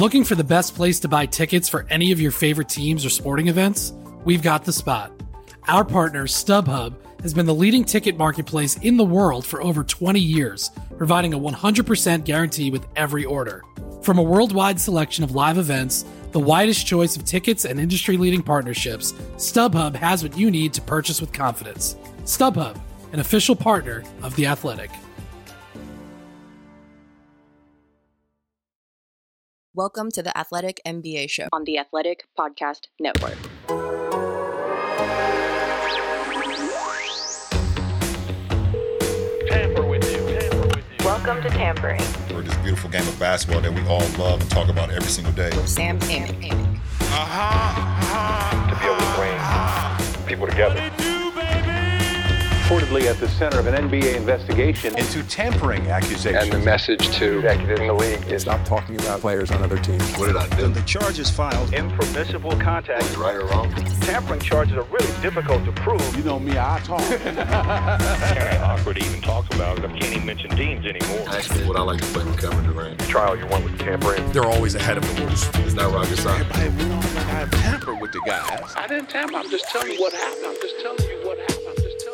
Looking for the best place to buy tickets for any of your favorite teams or sporting events? We've got the spot. Our partner, StubHub, has been the leading ticket marketplace in the world for over 20 years, providing a 100% guarantee with every order. From a worldwide selection of live events, the widest choice of tickets and industry-leading partnerships, StubHub has what you need to purchase with confidence. StubHub, an official partner of The Athletic. Welcome to the Athletic NBA Show on the Athletic Podcast Network. Tamper with you. Welcome to Tampering For this beautiful game of basketball that we all love and talk about every single day. with Sam Amick. To be able to bring people together. Reportedly at the center of an NBA investigation into tampering accusations. And the message to executives in the league is stop talking about players on other teams. What did I do? The charges filed. Impermissible contact. Right or wrong? Tampering charges are really difficult to prove. You know me, I talk. Kind of awkward to even talk about. I can't even mention teams anymore. Actually, what I like to play with Kevin Durant. Trial you won with tampering. They're always ahead of the rules. It's not rocket science. Everybody went on like I tampered with the guys. I didn't tamper. I'm just telling you what happened. I'm just telling you what happened.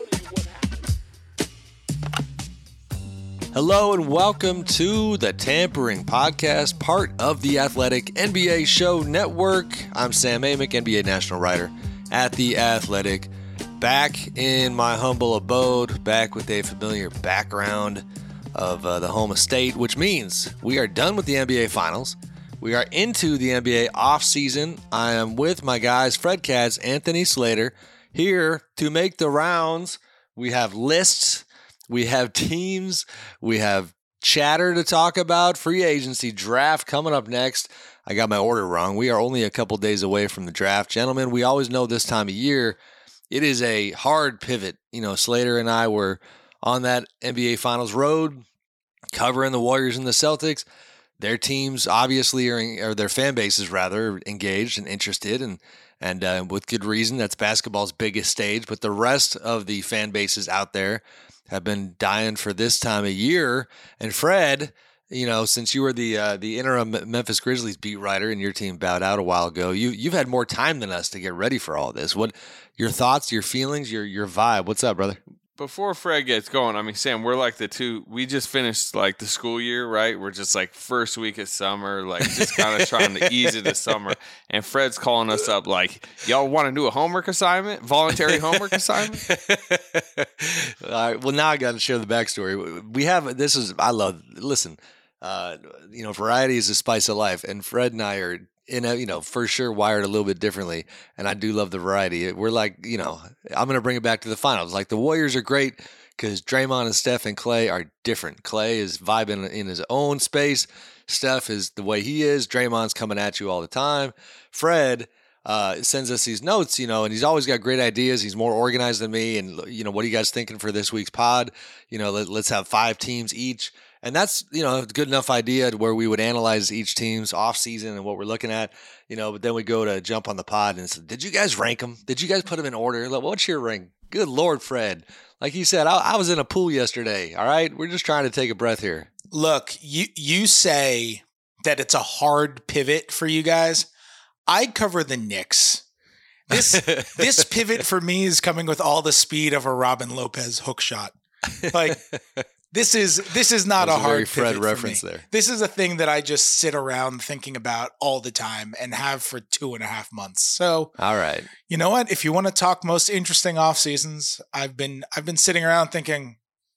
Hello and welcome to the Tampering Podcast, part of the Athletic NBA Show Network. I'm Sam Amick, NBA national writer at The Athletic. Back in my humble abode, back with a familiar background of the home estate, which means we are done with the NBA Finals. We are into the NBA offseason. I am with my guys, Fred Katz, Anthony Slater, here to make the rounds. We have lists. We have teams, we have chatter to talk about, free agency draft coming up next. I got my order wrong. We are only a couple days away from the draft. Gentlemen, we always know this time of year, it is a hard pivot. You know, Slater and I were on that NBA Finals road, covering the Warriors and the Celtics. Their teams obviously or their fan bases rather, engaged and interested, and with good reason. That's basketball's biggest stage, but the rest of the fan bases out there have been dying for this time of year. And Fred, you know, since you were the interim Memphis Grizzlies beat writer and your team bowed out a while ago, you've had more time than us to get ready for all this. What your thoughts, your feelings, your vibe? What's up, brother? Before Fred gets going, I mean, Sam, we're like we just finished like the school year, right? We're just like first week of summer, like just kind of trying to ease into summer. And Fred's calling us up like, y'all want to do a homework assignment, voluntary homework assignment? All right. Well, now I got to share the backstory. Variety is the spice of life. And Fred and I are, for sure wired a little bit differently. And I do love the variety. We're like, I'm going to bring it back to the finals. Like the Warriors are great because Draymond and Steph and Klay are different. Klay is vibing in his own space. Steph is the way he is. Draymond's coming at you all the time. Fred sends us these notes, and he's always got great ideas. He's more organized than me. And, what are you guys thinking for this week's pod? Let's have 5 teams each. And that's, a good enough idea to where we would analyze each team's offseason and what we're looking at, but then we go to jump on the pod and say, did you guys rank them? Did you guys put them in order? Like, what's your rank? Good Lord, Fred. Like he said, I was in a pool yesterday. All right. We're just trying to take a breath here. Look, you say that it's a hard pivot for you guys. I cover the Knicks. This pivot for me is coming with all the speed of a Robin Lopez hook shot. Like, This is not a hard Fred pivot reference for me. there. This is a thing that I just sit around thinking about all the time and have for 2.5 months. So, all right, you know what? If you want to talk most interesting off seasons, I've been sitting around thinking,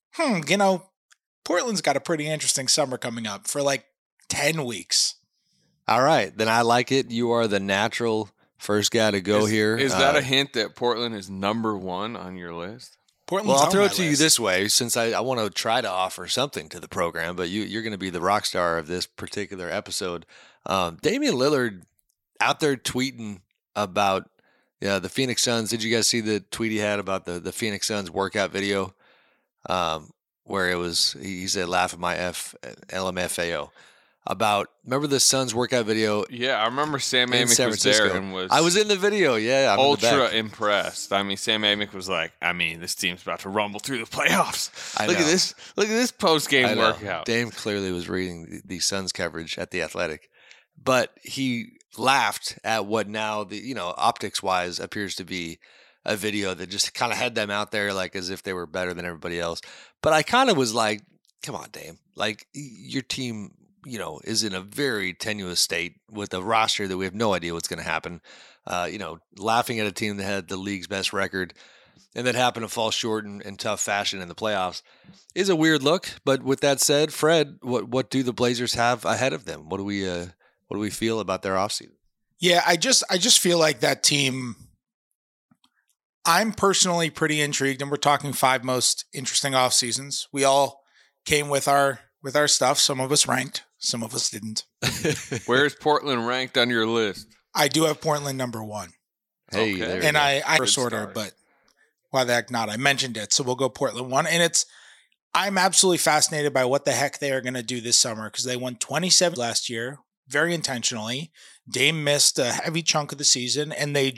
Portland's got a pretty interesting summer coming up for like 10 weeks. All right, then I like it. You are the natural first guy to go here. Is that a hint that Portland is number 1 on your list? Portland's Well, I'll throw on it my to you list. this way, since I want to try to offer something to the program, but you're going to be the rock star of this particular episode. Damian Lillard out there tweeting about the Phoenix Suns. Did you guys see the tweet he had about the Phoenix Suns workout video where it was, he said, laugh at my LMFAO. Remember the Suns workout video? Yeah, I remember Sam in Amick San was there Francisco. and was. I was in the video, yeah. I'm in the ultra back. impressed. I mean, Sam Amick was like, this team's about to rumble through the playoffs. I Look know. at this post game I know. workout. Dame clearly was reading the Suns coverage at The Athletic. but he laughed at what now optics wise appears to be a video that just kind of had them out there like as if they were better than everybody else. But I kind of was like, come on, Dame, like your team, is in a very tenuous state with a roster that we have no idea what's going to happen. Laughing at a team that had the league's best record and that happened to fall short in tough fashion in the playoffs is a weird look. But with that said, Fred, what do the Blazers have ahead of them? What do we feel about their offseason? Yeah, I just feel like that team, I'm personally pretty intrigued, and we're talking 5 most interesting off seasons. We all came with our stuff. Some of us ranked, some of us didn't. Where's Portland ranked on your list? I do have Portland number 1. Hey, okay. And I first order, but why the heck not? I mentioned it, so we'll go Portland 1. And I'm absolutely fascinated by what the heck they are going to do this summer because they won 27 last year, very intentionally. Dame missed a heavy chunk of the season, and they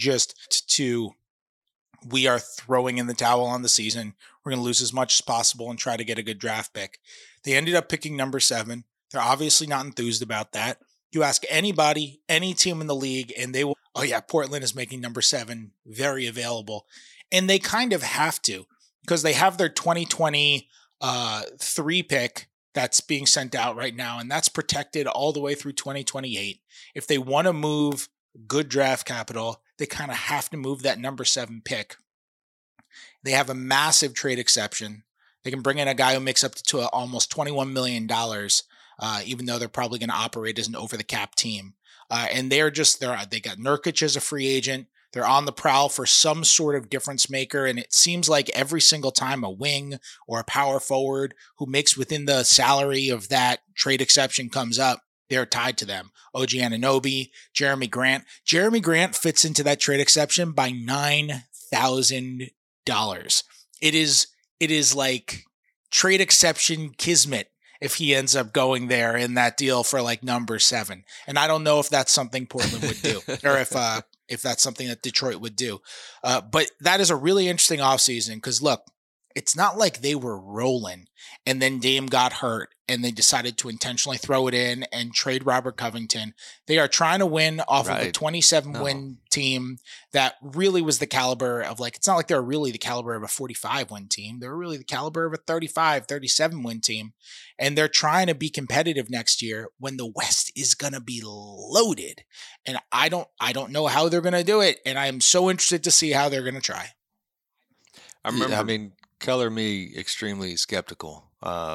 we are throwing in the towel on the season. We're going to lose as much as possible and try to get a good draft pick. They ended up picking number 7. They're obviously not enthused about that. You ask anybody, any team in the league, and they will, oh yeah, Portland is making number 7 very available. And they kind of have to because they have their 2020 3 pick that's being sent out right now, and that's protected all the way through 2028. If they want to move good draft capital, they kind of have to move that number 7 pick. They have a massive trade exception. They can bring in a guy who makes up to almost $21 million, even though they're probably going to operate as an over-the-cap team. And they got Nurkic as a free agent. They're on the prowl for some sort of difference maker, and it seems like every single time a wing or a power forward who makes within the salary of that trade exception comes up, they're tied to them. OG Anunoby, Jeremy Grant. Jeremy Grant fits into that trade exception by $9,000. It is like trade exception kismet if he ends up going there in that deal for like number 7. And I don't know if that's something Portland would do or if that's something that Detroit would do. But that is a really interesting offseason because look, it's not like they were rolling and then Dame got hurt and they decided to intentionally throw it in and trade Robert Covington. They are trying to win off of a 27-win team that really was the caliber of it's not like they're really the caliber of a 45-win team. They're really the caliber of a 35, 37-win team. And they're trying to be competitive next year when the West is going to be loaded. And I don't know how they're going to do it. And I am so interested to see how they're going to try. Color me extremely skeptical.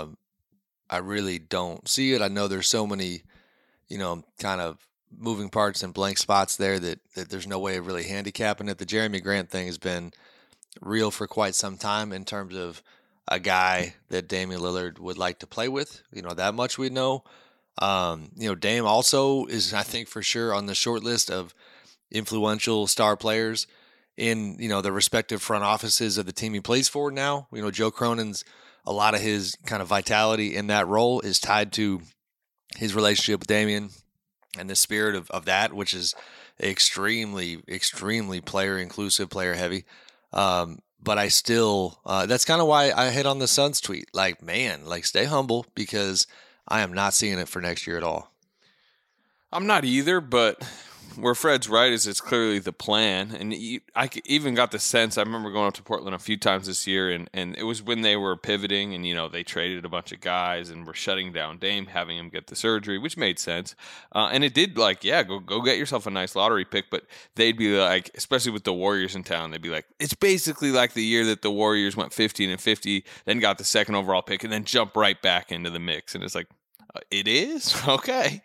I really don't see it. I know there's so many, kind of moving parts and blank spots there that there's no way of really handicapping it. The Jeremy Grant thing has been real for quite some time in terms of a guy that Damian Lillard would like to play with. That much we know. Dame also is, I think, for sure on the short list of influential star players in, the respective front offices of the team he plays for now. Joe Cronin's, a lot of his kind of vitality in that role is tied to his relationship with Damian and the spirit of that, which is extremely, extremely player inclusive, player heavy. But I still, that's kind of why I hit on the Suns tweet. Stay humble because I am not seeing it for next year at all. I'm not either, but where Fred's right is it's clearly the plan. And I even got the sense, I remember going up to Portland a few times this year, and it was when they were pivoting and, they traded a bunch of guys and were shutting down Dame, having him get the surgery, which made sense. And it did go get yourself a nice lottery pick. But they'd be like, especially with the Warriors in town, they'd be like, it's basically like the year that the Warriors went 15-50, then got the second overall pick and then jump right back into the mix. And it's like, it is? Okay.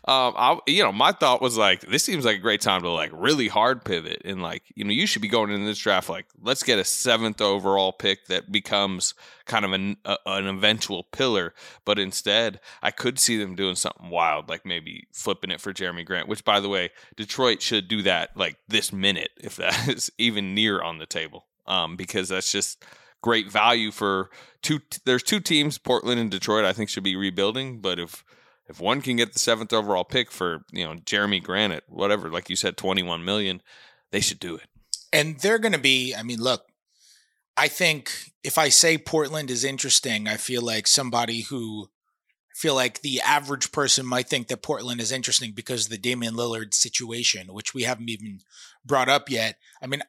My thought was this seems like a great time to really hard pivot and you should be going into this draft let's get a 7th overall pick that becomes kind of an eventual pillar. But instead, I could see them doing something wild, maybe flipping it for Jeremy Grant, which, by the way, Detroit should do that this minute if that is even near on the table, because that's just great value for there's 2 teams, Portland and Detroit, I think should be rebuilding. But if one can get the 7th overall pick for, Jeremy Grant at whatever, like you said, $21 million, they should do it. And they're going to be, look, I think if I say Portland is interesting, I feel like somebody who feel like the average person might think that Portland is interesting because of the Damian Lillard situation, which we haven't even brought up yet. I mean,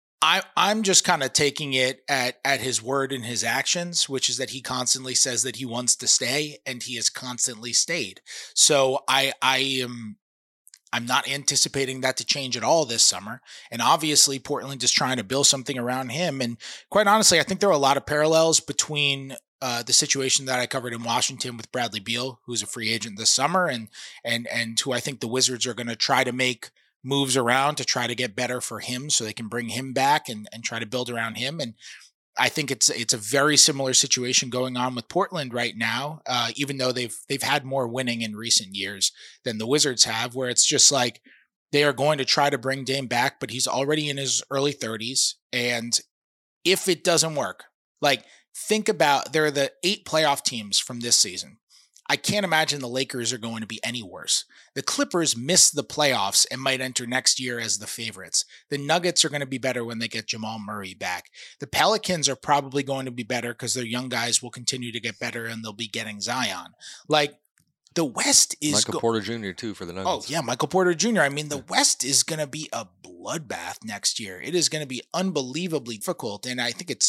I'm just kind of taking it at his word and his actions, which is that he constantly says that he wants to stay, and he has constantly stayed. So I'm not anticipating that to change at all this summer. And obviously Portland is trying to build something around him. And quite honestly, I think there are a lot of parallels between the situation that I covered in Washington with Bradley Beal, who's a free agent this summer, and who I think the Wizards are going to try to make moves around to try to get better for him so they can bring him back and try to build around him. And I think it's a very similar situation going on with Portland right now, even though they've had more winning in recent years than the Wizards have, where it's just like they are going to try to bring Dame back, but he's already in his early 30s. And if it doesn't work, like think about, there are the 8 playoff teams from this season. I can't imagine the Lakers are going to be any worse. The Clippers missed the playoffs and might enter next year as the favorites. The Nuggets are going to be better when they get Jamal Murray back. The Pelicans are probably going to be better because their young guys will continue to get better and they'll be getting Zion. Like, the West is Michael Porter Jr. too for the Nuggets. Oh yeah, Michael Porter Jr. I mean, the West is going to be a bloodbath next year. It is going to be unbelievably difficult, and I think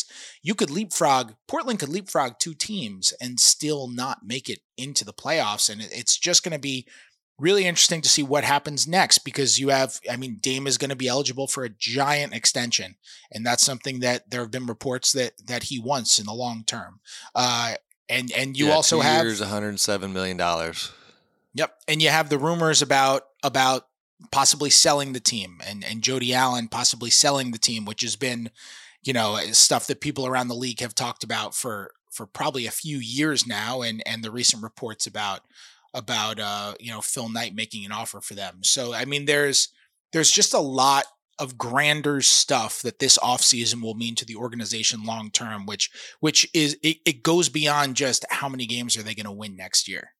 Portland could leapfrog 2 teams and still not make it into the playoffs, and it's just going to be really interesting to see what happens next, because Dame is going to be eligible for a giant extension, and that's something that there have been reports that he wants in the long term. And you also 2 have years, $107 million. Yep. And you have the rumors about possibly selling the team and Jody Allen possibly selling the team, which has been, stuff that people around the league have talked about for probably a few years now. And the recent reports about Phil Knight making an offer for them. So, I mean, there's just a lot of grander stuff that this offseason will mean to the organization long term, which is it goes beyond just how many games are they going to win next year.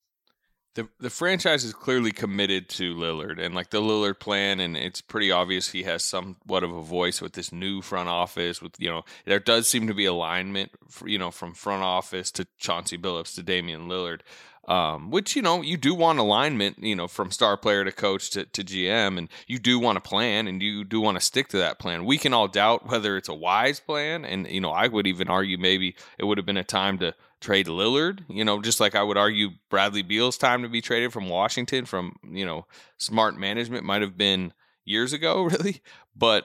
The franchise is clearly committed to Lillard and like the Lillard plan, and it's pretty obvious he has somewhat of a voice with this new front office. With there does seem to be alignment, from front office to Chauncey Billups to Damian Lillard. Which, you do want alignment, from star player to coach to GM, and you do want a plan and you do want to stick to that plan. We can all doubt whether it's a wise plan. And, I would even argue maybe it would have been a time to trade Lillard, just like I would argue Bradley Beal's time to be traded from Washington from, smart management might have been years ago, really. But,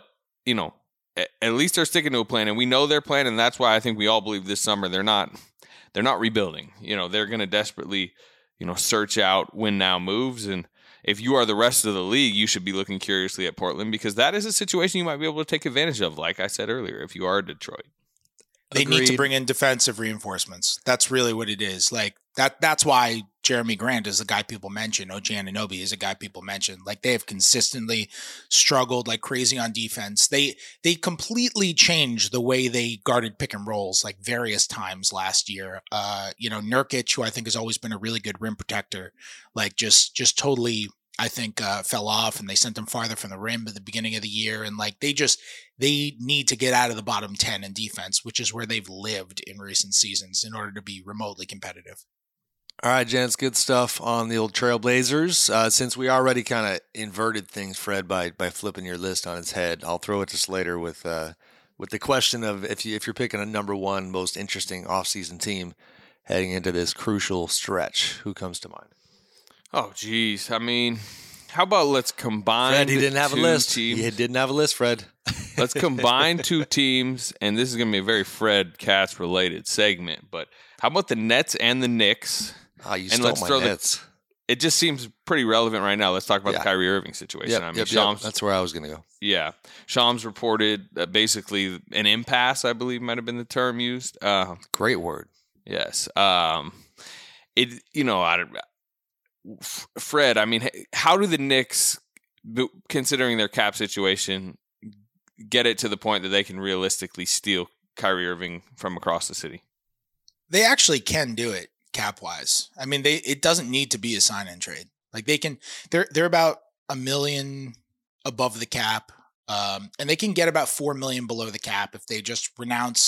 at least they're sticking to a plan, and we know their plan. And that's why I think we all believe this summer they're not rebuilding. They're going to desperately, search out win now moves. And if you are the rest of the league, you should be looking curiously at Portland, because that is a situation you might be able to take advantage of. Like I said earlier, if you are Detroit, they need to bring in defensive reinforcements. That's really what it is. Like that's why Jeremy Grant is the guy people mention. OG Anunoby is a guy people mention. Like, they have consistently struggled like crazy on defense. They completely changed the way they guarded pick and rolls like various times last year. Nurkic, who I think has always been a really good rim protector, like just totally, I think, fell off, and they sent him farther from the rim at the beginning of the year. And like, they need to get out of the bottom 10 in defense, which is where they've lived in recent seasons in order to be remotely competitive. All right, gents, good stuff on the old Trailblazers. Since we already kind of inverted things, Fred, by flipping your list on its head, I'll throw it to Slater with the question of if you're picking a number one most interesting offseason team heading into this crucial stretch, who comes to mind? Oh, geez. I mean, how about let's combine Fred, he didn't have a list. Teams. He didn't have a list, Fred. Let's combine 2 teams, and this is going to be a very Fred Katz related segment, but how about the Nets and the Knicks? Oh, you stole my Nets. It just seems pretty relevant right now. Let's talk about the Kyrie Irving situation. That's where I was going to go. Yeah. Shams reported basically an impasse, I believe might have been the term used. Great word. Yes. Fred, I mean, how do the Knicks, considering their cap situation, get it to the point that they can realistically steal Kyrie Irving from across the city? They actually can do it cap-wise. I mean, it doesn't need to be a sign-and trade. Like, they're about $1 million above the cap, and they can get about $4 million below the cap if they just renounce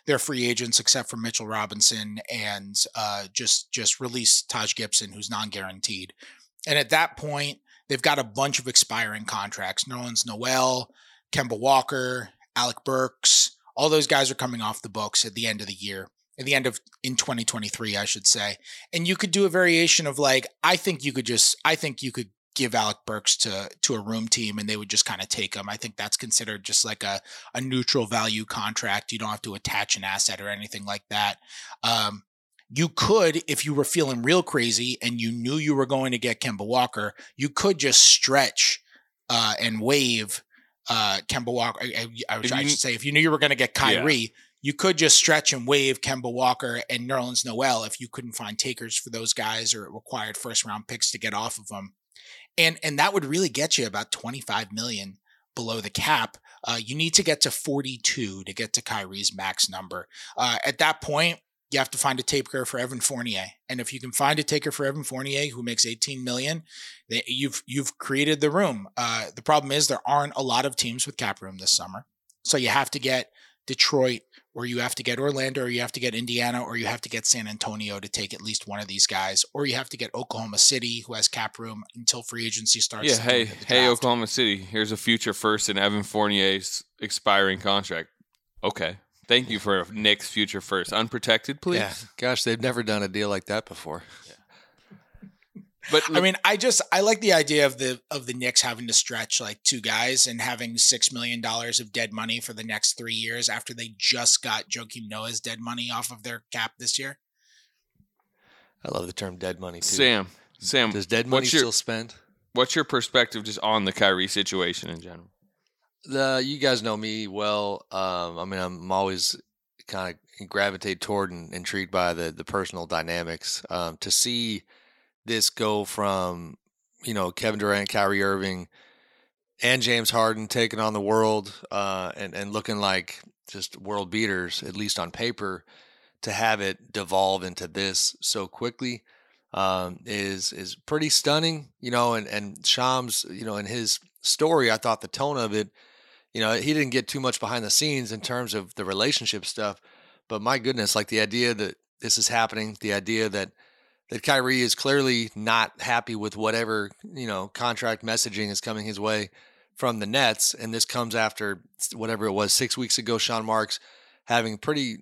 their free agents except for Mitchell Robinson and just release Taj Gibson, who's non-guaranteed. And at that point, they've got a bunch of expiring contracts. Nerlens Noel, Kemba Walker, Alec Burks, all those guys are coming off the books at the end of the year. At the end of in 2023, I should say. And you could do a variation of like, I think you could give Alec Burks to a room team and they would just kind of take him. I think that's considered just like a neutral value contract. You don't have to attach an asset or anything like that. You could, if you were feeling real crazy and you knew you were going to get Kemba Walker, you could just stretch and waive Kemba Walker. I should say, if you knew you were going to get Kyrie, you could just stretch and waive Kemba Walker and Nerlens Noel if you couldn't find takers for those guys or it required first-round picks to get off of them. And that would really get you about $25 million below the cap. You need to get to 42 to get to Kyrie's max number. At that point, you have to find a taker for Evan Fournier. And if you can find a taker for Evan Fournier who makes $18 million, you've created the room. The problem is there aren't a lot of teams with cap room this summer. So you have to get Detroit, or you have to get Orlando, or you have to get Indiana, or you have to get San Antonio to take at least one of these guys, or you have to get Oklahoma City, who has cap room until free agency starts. Yeah, hey, Oklahoma City, here's a future first in Evan Fournier's expiring contract. Okay. Thank you for Knicks future first. Unprotected, please. Yeah. Gosh, they've never done a deal like that before. But I mean, I like the idea of the Knicks having to stretch like two guys and having $6 million of dead money for the next 3 years after they just got Joakim Noah's dead money off of their cap this year. I love the term dead money too. Sam, does dead money still spend? What's your perspective just on the Kyrie situation in general? You guys know me well. I mean, I'm always kind of gravitate toward and intrigued by the personal dynamics. To see this go from, Kevin Durant, Kyrie Irving, and James Harden taking on the world and looking like just world beaters, at least on paper, to have it devolve into this so quickly is pretty stunning. And Shams, in his story, I thought the tone of it, he didn't get too much behind the scenes in terms of the relationship stuff, but my goodness, like the idea that this is happening, the idea that Kyrie is clearly not happy with whatever, contract messaging is coming his way from the Nets. And this comes after whatever it was 6 weeks ago, Sean Marks having pretty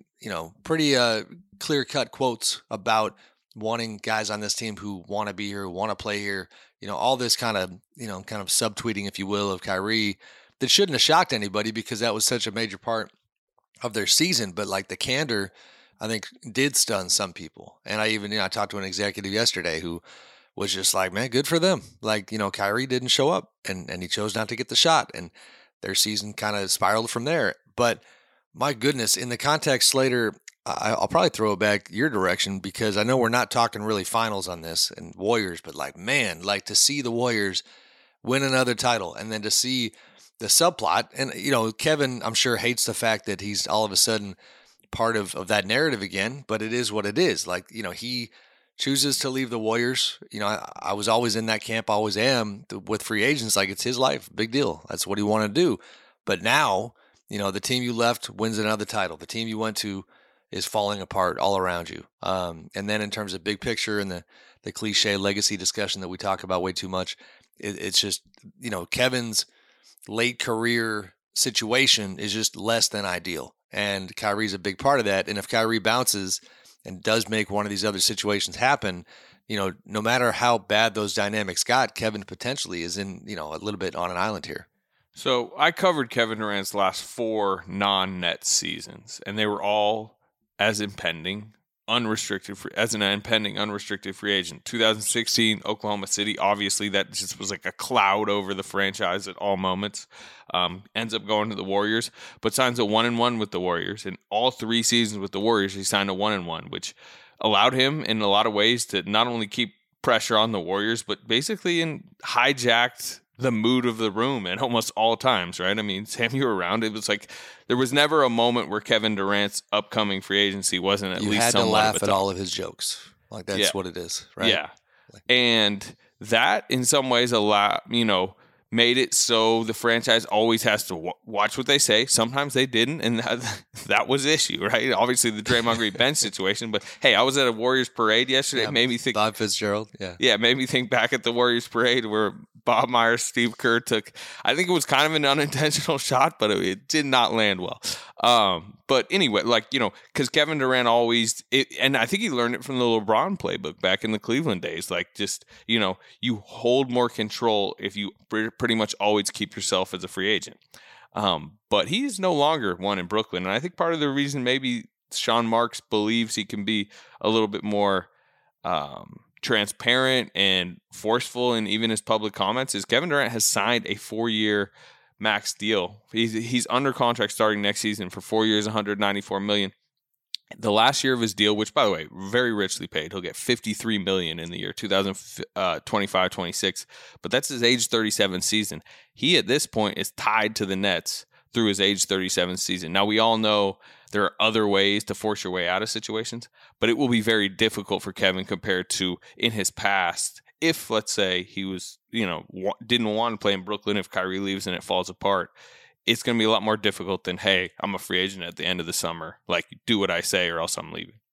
clear cut quotes about wanting guys on this team who want to be here, who want to play here, all this kind of subtweeting, if you will, of Kyrie that shouldn't have shocked anybody because that was such a major part of their season. But like the candor, I think, did stun some people. And I talked to an executive yesterday who was just like, man, good for them. Like, Kyrie didn't show up and he chose not to get the shot and their season kind of spiraled from there. But my goodness, in the context, Slater, I'll probably throw it back your direction because I know we're not talking really finals on this and Warriors, but to see the Warriors win another title and then to see the subplot. And, Kevin, I'm sure, hates the fact that he's all of a sudden part of that narrative again, but it is what it is. Like, he chooses to leave the Warriors. I was always in that camp, always am with free agents. Like, it's his life. Big deal. That's what he wanted to do. But now, the team you left wins another title. The team you went to is falling apart all around you. And then in terms of big picture and the cliche legacy discussion that we talk about way too much, it's just, Kevin's late career situation is just less than ideal. And Kyrie's a big part of that. And if Kyrie bounces and does make one of these other situations happen, no matter how bad those dynamics got, Kevin potentially is in, a little bit on an island here. So I covered Kevin Durant's last 4 non-Nets seasons, and they were all as an impending unrestricted free agent. 2016, Oklahoma City, obviously that just was like a cloud over the franchise at all moments. Ends up going to the Warriors, but signs a 1-1 with the Warriors. In all 3 seasons with the Warriors, he signed a 1-1, which allowed him in a lot of ways to not only keep pressure on the Warriors, but basically hijacked the mood of the room at almost all times, right? I mean, Sam, you were around. It was like there was never a moment where Kevin Durant's upcoming free agency wasn't at least somewhat of a You had to laugh at all of his jokes. Like, that's what it is, right? Yeah. And that, in some ways, made it so the franchise always has to watch what they say. Sometimes they didn't, and that was the issue, right? Obviously, the Draymond Green bench situation. But hey, I was at a Warriors parade yesterday. Yeah, made me think. Bob Fitzgerald, yeah, made me think back at the Warriors parade where Bob Myers, Steve Kerr took. I think it was kind of an unintentional shot, but it did not land well. But anyway, because Kevin Durant always, and I think he learned it from the LeBron playbook back in the Cleveland days. You hold more control if you pretty much always keep yourself as a free agent. But he's no longer one in Brooklyn. And I think part of the reason maybe Sean Marks believes he can be a little bit more transparent and forceful in even his public comments is Kevin Durant has signed a 4-year max deal. He's under contract starting next season for 4 years, $194 million. The last year of his deal, which by the way, very richly paid, he'll get $53 million in the year 2025-26. But that's his age 37 season. He at this point is tied to the Nets through his age 37 season. Now we all know there are other ways to force your way out of situations, but it will be very difficult for Kevin compared to in his past. If, let's say, he was, didn't want to play in Brooklyn, if Kyrie leaves and it falls apart, it's going to be a lot more difficult than, hey, I'm a free agent at the end of the summer. Like, do what I say or else I'm leaving.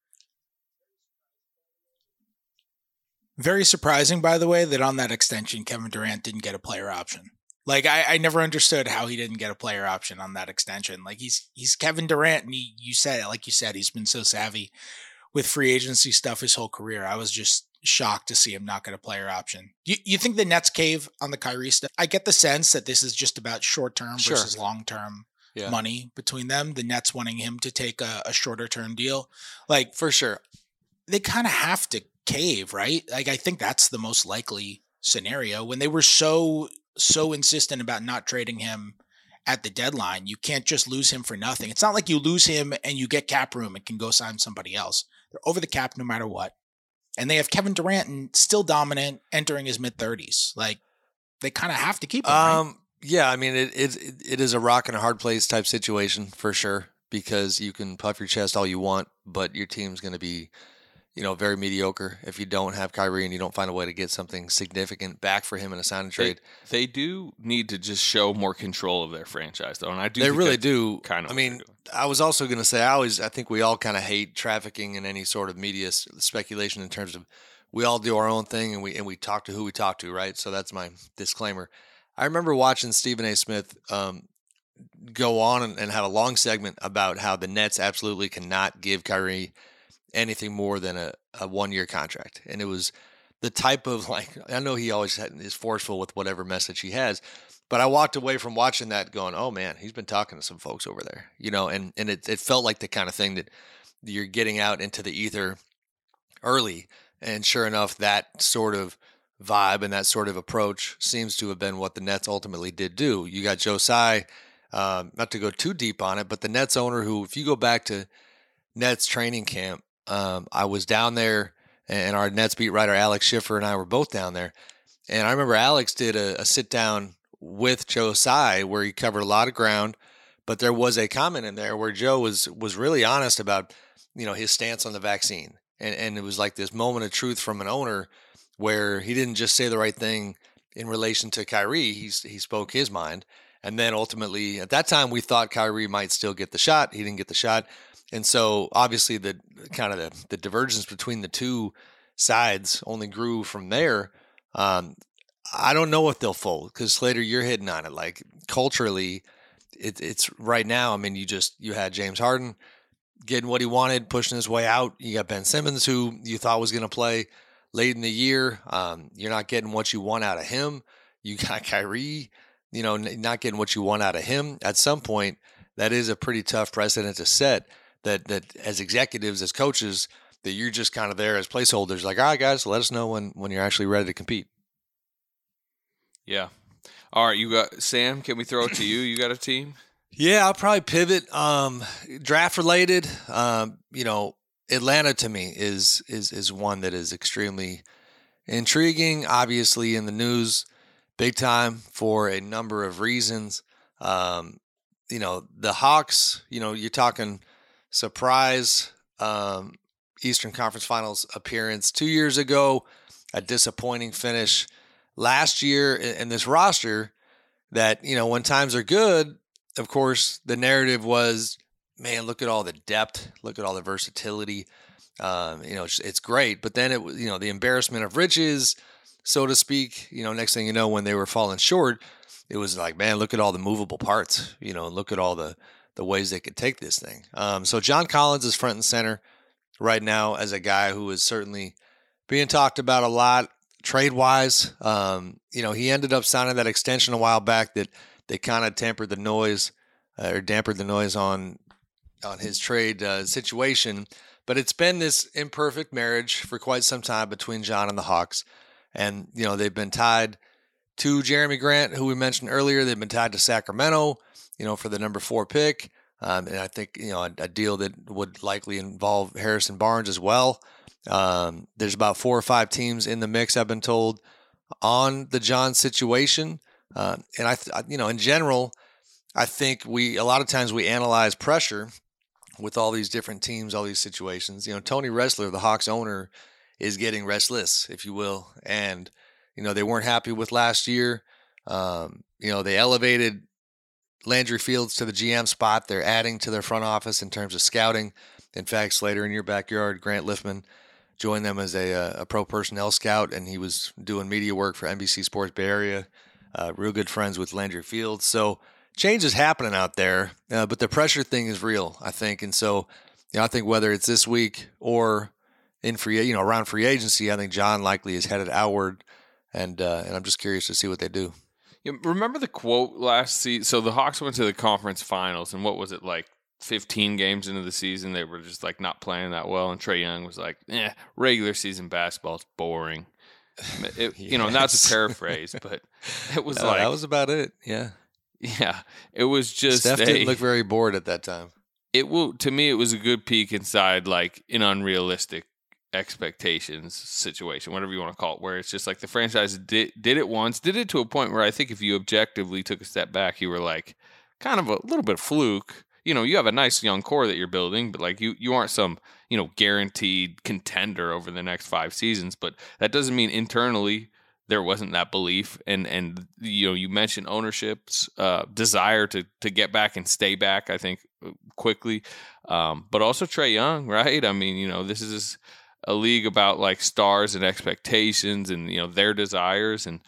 Very surprising, by the way, that on that extension, Kevin Durant didn't get a player option. Like, I never understood how he didn't get a player option on that extension. Like, he's Kevin Durant, and you said, he's been so savvy with free agency stuff his whole career. I was just shocked to see him not get a player option. You think the Nets cave on the Kyrie stuff? I get the sense that this is just about short-term versus long-term money between them. The Nets wanting him to take a shorter-term deal. Like, for sure. They kind of have to cave, right? Like, I think that's the most likely scenario. When they were so insistent about not trading him at the deadline, you can't just lose him for nothing. It's not like you lose him and you get cap room and can go sign somebody else. They're over the cap no matter what. And they have Kevin Durant and still dominant, entering his mid-30s. Like, they kind of have to keep him, right? Yeah, I mean, it is a rock and a hard place type situation for sure, because you can puff your chest all you want, but your team's going to be, very mediocre if you don't have Kyrie and you don't find a way to get something significant back for him in a sign and trade. They do need to just show more control of their franchise, though, and I do. They really do. Kind of. I mean, I was also going to say, I think we all kind of hate trafficking in any sort of media speculation in terms of we all do our own thing and we talk to who we talk to, right? So that's my disclaimer. I remember watching Stephen A. Smith go on and have a long segment about how the Nets absolutely cannot give Kyrie anything more than a 1-year contract. And it was the type of, I know he always is forceful with whatever message he has, but I walked away from watching that going, oh man, he's been talking to some folks over there, and it felt like the kind of thing that you're getting out into the ether early. And sure enough, that sort of vibe and that sort of approach seems to have been what the Nets ultimately did do. You got Joe Tsai, not to go too deep on it, but the Nets owner who, if you go back to Nets training camp, I was down there, and our Nets beat writer Alex Schiffer and I were both down there. And I remember Alex did a sit down with Joe Tsai where he covered a lot of ground, but there was a comment in there where Joe was really honest about, his stance on the vaccine. And it was like this moment of truth from an owner where he didn't just say the right thing in relation to Kyrie. He spoke his mind. And then ultimately, at that time, we thought Kyrie might still get the shot. He didn't get the shot. And so obviously the divergence between the two sides only grew from there. I don't know if they'll fold, because Slater, you're hitting on it. Like, culturally, it's right now. I mean, you had James Harden getting what he wanted, pushing his way out. You got Ben Simmons, who you thought was going to play late in the year. You're not getting what you want out of him. You got Kyrie, not getting what you want out of him. At some point, that is a pretty tough precedent to set. That as executives, as coaches, that you're just kind of there as placeholders, like, all right, guys, let us know when you're actually ready to compete. Yeah. All right, you got Sam. Can we throw it to you? You got a team? Yeah, I'll probably pivot. Draft related. Atlanta to me is one that is extremely intriguing. Obviously, in the news, big time for a number of reasons. The Hawks. You're talking surprise Eastern Conference Finals appearance 2 years ago, a disappointing finish last year, and this roster that, when times are good, of course, the narrative was, man, look at all the depth, look at all the versatility. It's great. But then it was, the embarrassment of riches, so to speak. Next thing you know, when they were falling short, it was like, man, look at all the movable parts. Look at all the ways they could take this thing. So John Collins is front and center right now as a guy who is certainly being talked about a lot trade wise. He ended up signing that extension a while back that they kind of tempered the noise or dampened the noise on his trade situation. But it's been this imperfect marriage for quite some time between John and the Hawks. And, they've been tied to Jeremy Grant, who we mentioned earlier. They've been tied to Sacramento, for the number 4 pick. And I think, a deal that would likely involve Harrison Barnes as well. There's about 4 or 5 teams in the mix, I've been told, on the John situation. And in general, I think a lot of times we analyze pressure with all these different teams, all these situations. Tony Ressler, the Hawks owner, is getting restless, if you will. And, they weren't happy with last year. They elevated Landry Fields to the GM spot. They're adding to their front office in terms of scouting. In fact, Slater in your backyard, Grant Liffman, joined them as a pro personnel scout, and he was doing media work for NBC Sports Bay Area. Real good friends with Landry Fields. So change is happening out there, but the pressure thing is real, I think. And so, I think whether it's this week or in around free agency, I think John likely is headed outward, and I'm just curious to see what they do. Remember the quote last season? So the Hawks went to the conference finals, and what was it, like 15 games into the season? They were just like not playing that well, and Trae Young was like, regular season basketball is boring. And that's a paraphrase, but it was that was about it. Yeah. Yeah. It was just Steph didn't look very bored at that time. To me, it was a good peek inside like an unrealistic expectations situation, whatever you want to call it, where it's just like the franchise did it once, did it to a point where I think if you objectively took a step back, you were like kind of a little bit of fluke. You have a nice young core that you're building, but like you aren't some, guaranteed contender over the next 5 seasons. But that doesn't mean internally there wasn't that belief. And you mentioned ownership's desire to get back and stay back, I think, quickly. But also Trae Young, right? I mean, this is a league about like stars and expectations and, their desires. And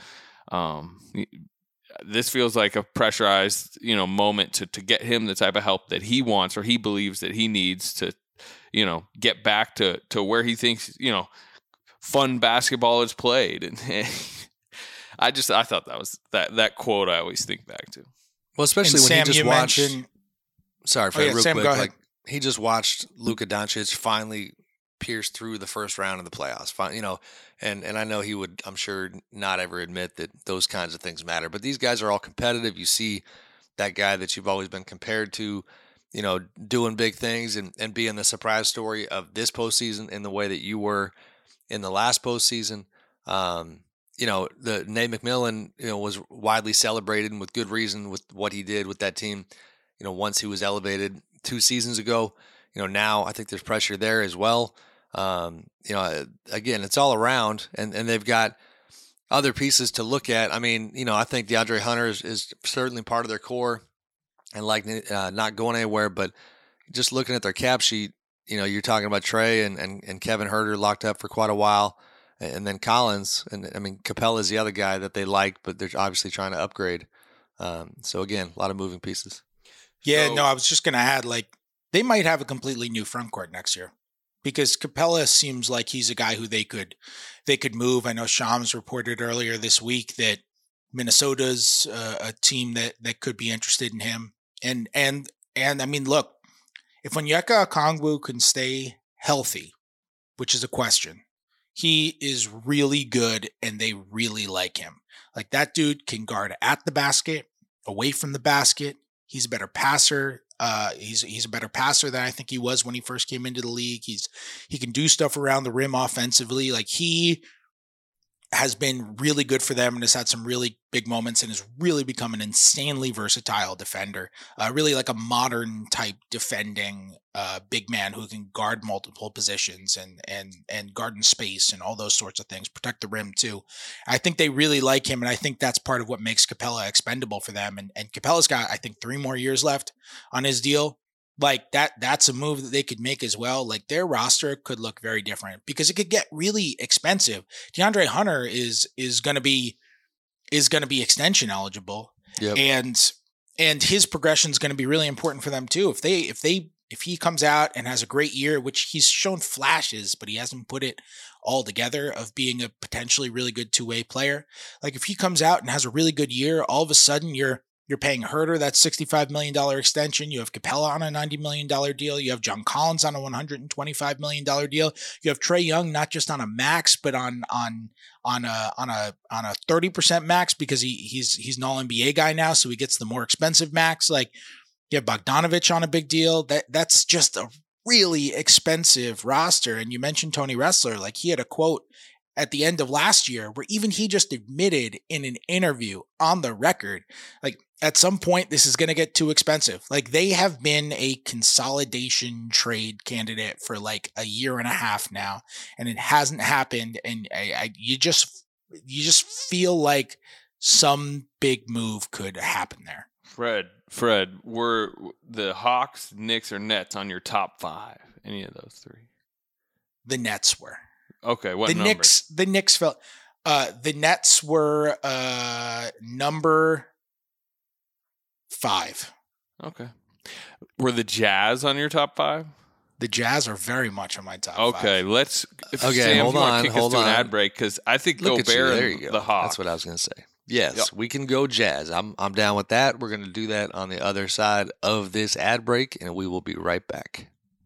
this feels like a pressurized, moment to get him the type of help that he wants or he believes that he needs to, get back to where he thinks, fun basketball is played. And I thought that was that quote I always think back to. Well, especially when Sam, he just watched. Sorry, Fred, real Sam, quick. go ahead. Like he just watched Luka Doncic finally pierce through the first round of the playoffs. And I know he would, I'm sure, not ever admit that those kinds of things matter. But these guys are all competitive. You see that guy that you've always been compared to, doing big things and being the surprise story of this postseason in the way that you were in the last postseason. The Nate McMillan, was widely celebrated and with good reason with what he did with that team. Once he was elevated 2 seasons ago, now I think there's pressure there as well. Again, it's all around, and they've got other pieces to look at. I mean, I think DeAndre Hunter is certainly part of their core and not going anywhere, but just looking at their cap sheet, you're talking about Trae and Kevin Huerter locked up for quite a while, and then Collins, and I mean, Capella is the other guy that they like, but they're obviously trying to upgrade. So again, a lot of moving pieces. Yeah, I was just going to add, they might have a completely new front court next year because Capella seems like he's a guy who they could move. I know Shams reported earlier this week that Minnesota's a team that could be interested in him. And I mean, look, if Onyeka Okongwu can stay healthy, which is a question, he is really good and they really like him. Like that dude can guard at the basket, away from the basket. He's a better passer. He's a better passer than I think he was when he first came into the league. He can do stuff around the rim offensively. Like he has been really good for them and has had some really big moments and has really become an insanely versatile defender. Really like a modern type defending big man who can guard multiple positions and guard in space and all those sorts of things, protect the rim too. I think they really like him, and I think that's part of what makes Capella expendable for them. And Capella's got, I think, 3 more years left on his deal. Like that's a move that they could make as well. Like their roster could look very different because it could get really expensive. DeAndre Hunter is going to be extension eligible. Yep. And his progression is going to be really important for them too. If he comes out and has a great year, which he's shown flashes, but he hasn't put it all together of being a potentially really good 2-way player. Like if he comes out and has a really good year, all of a sudden you're paying Herter that $65 million extension. You have Capella on a $90 million deal. You have John Collins on a $125 million deal. You have Trae Young not just on a max, but on a 30% max because he's an All-NBA guy now, so he gets the more expensive max. Like you have Bogdanovich on a big deal. That's just a really expensive roster. And you mentioned Tony Ressler. Like he had a quote at the end of last year where even he just admitted in an interview on the record, like at some point this is going to get too expensive. Like they have been a consolidation trade candidate for like a year and a half now, and it hasn't happened. And you just feel like some big move could happen there. Fred, were the Hawks, Knicks, or Nets on your top 5? Any of those 3? The Nets were. Okay, what number? The Knicks fell. The Nets were number 5. Okay. Were the Jazz on your top 5? The Jazz are very much on my top 5. Okay, let's. Okay, Sam, hold on. Kick us to an ad break because I think Gobert There you and go. the Hawks. That's what I was going to say. Yes, we can go Jazz. I'm down with that. We're going to do that on the other side of this ad break, and we will be right back.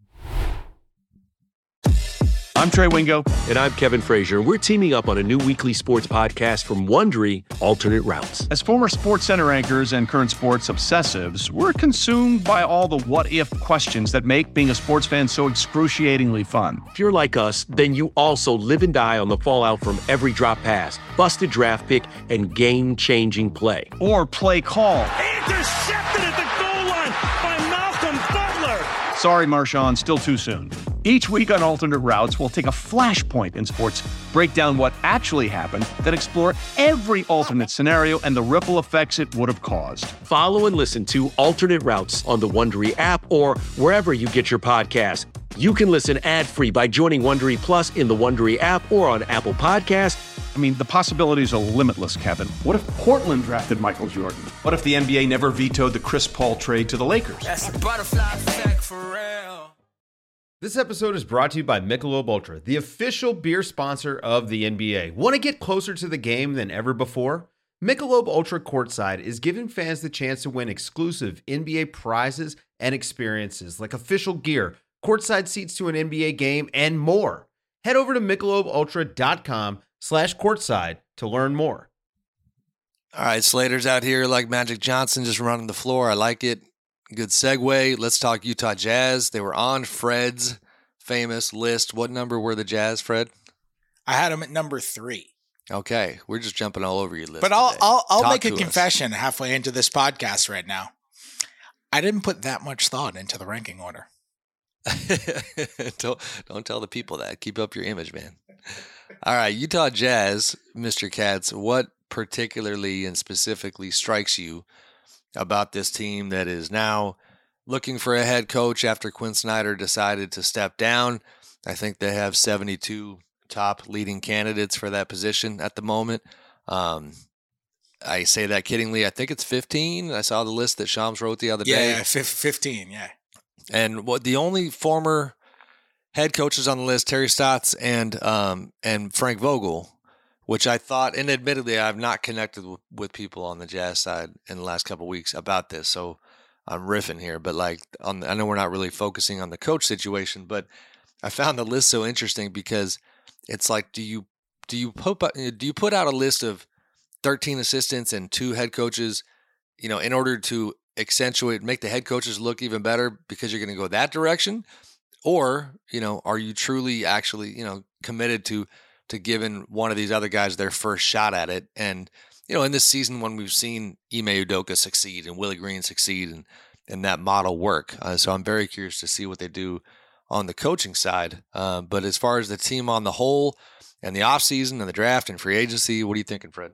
I'm Trey Wingo. And I'm Kevin Frazier. We're teaming up on a new weekly sports podcast from Wondery, Alternate Routes. As former Sports Center anchors and current sports obsessives, we're consumed by all the what-if questions that make being a sports fan so excruciatingly fun. If you're like us, then you also live and die on the fallout from every drop pass, busted draft pick, and game-changing play. Or play call. Intercepted at the goal line by Malcolm Butler. Sorry, Marshawn, still too soon. Each week on Alternate Routes, we'll take a flashpoint in sports, break down what actually happened, then explore every alternate scenario and the ripple effects it would have caused. Follow and listen to Alternate Routes on the Wondery app or wherever you get your podcasts. You can listen ad-free by joining Wondery Plus in the Wondery app or on Apple Podcasts. I mean, the possibilities are limitless, Kevin. What if Portland drafted Michael Jordan? What if the NBA never vetoed the Chris Paul trade to the Lakers? That's a butterfly effect for real. This episode is brought to you by Michelob Ultra, the official beer sponsor of the NBA. Want to get closer to the game than ever before? Michelob Ultra Courtside is giving fans the chance to win exclusive NBA prizes and experiences like official gear, courtside seats to an NBA game, and more. Head over to MichelobUltra.com/courtside to learn more. All right, Slater's out here like Magic Johnson just running the floor. I like it. Good segue. Let's talk Utah Jazz. They were on Fred's famous list. What number were the Jazz, Fred? I had them at number 3. Okay, we're just jumping all over your list. But I'll make a confession halfway into this podcast right now. I didn't put that much thought into the ranking order. Don't tell the people that. Keep up your image, man. All right, Utah Jazz, Mr. Katz, what particularly and specifically strikes you about this team that is now looking for a head coach after Quinn Snyder decided to step down? I think they have 72 top leading candidates for that position at the moment. I say that kiddingly. I think it's 15. I saw the list that Shams wrote the other day. Yeah, 15, yeah. And what the only former head coaches on the list, Terry Stotts and Frank Vogel, which I thought, and admittedly, I've not connected with people on the Jazz side in the last couple of weeks about this, so I'm riffing here. But like, I know we're not really focusing on the coach situation, but I found the list so interesting because it's like, do you put out a list of 13 assistants and 2 head coaches, in order to make the head coaches look even better because you're going to go that direction? Or, are you truly actually, committed to to giving one of these other guys their first shot at it. And, in this season when we've seen Ime Udoka succeed and Willie Green succeed and that model work. So I'm very curious to see what they do on the coaching side. But as far as the team on the whole and the offseason and the draft and free agency, what are you thinking, Fred?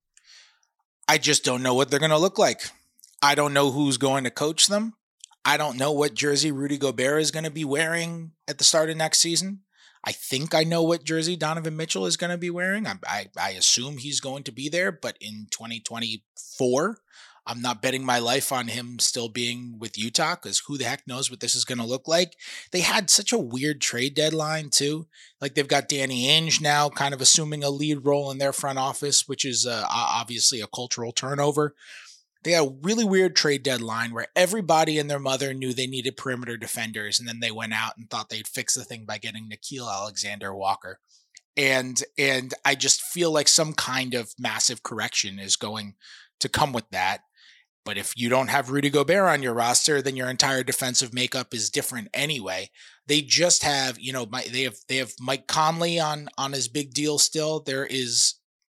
I just don't know what they're going to look like. I don't know who's going to coach them. I don't know what jersey Rudy Gobert is going to be wearing at the start of next season. I think I know what jersey Donovan Mitchell is going to be wearing. I assume he's going to be there, but in 2024, I'm not betting my life on him still being with Utah because who the heck knows what this is going to look like. They had such a weird trade deadline too. Like they've got Danny Ainge now kind of assuming a lead role in their front office, which is obviously a cultural turnover. They had a really weird trade deadline where everybody and their mother knew they needed perimeter defenders, and then they went out and thought they'd fix the thing by getting Nickeil Alexander-Walker. And I just feel like some kind of massive correction is going to come with that. But if you don't have Rudy Gobert on your roster, then your entire defensive makeup is different anyway. They just have, they have Mike Conley on his big deal still. There is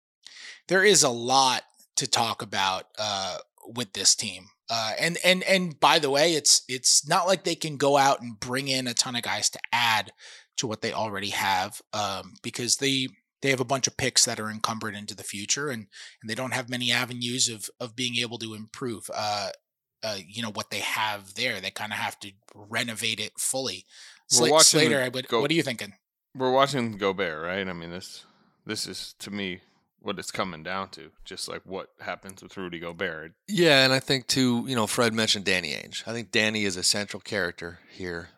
a lot to talk about with this team. And by the way, it's not like they can go out and bring in a ton of guys to add to what they already have, because they have a bunch of picks that are encumbered into the future, and they don't have many avenues of being able to improve what they have there. They kind of have to renovate it fully. Slater, what are you thinking? We're watching Gobert, right? I mean, this is to me what it's coming down to, just like what happens with Rudy Gobert. Yeah, and I think too, Fred mentioned Danny Ainge. I think Danny is a central character here.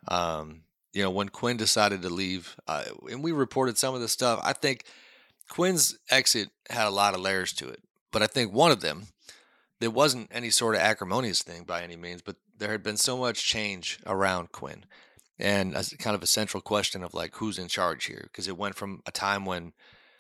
When Quinn decided to leave, and we reported some of the stuff, I think Quinn's exit had a lot of layers to it. But I think one of them, there wasn't any sort of acrimonious thing by any means, but there had been so much change around Quinn. And as kind of a central question of like, who's in charge here? Because it went from a time when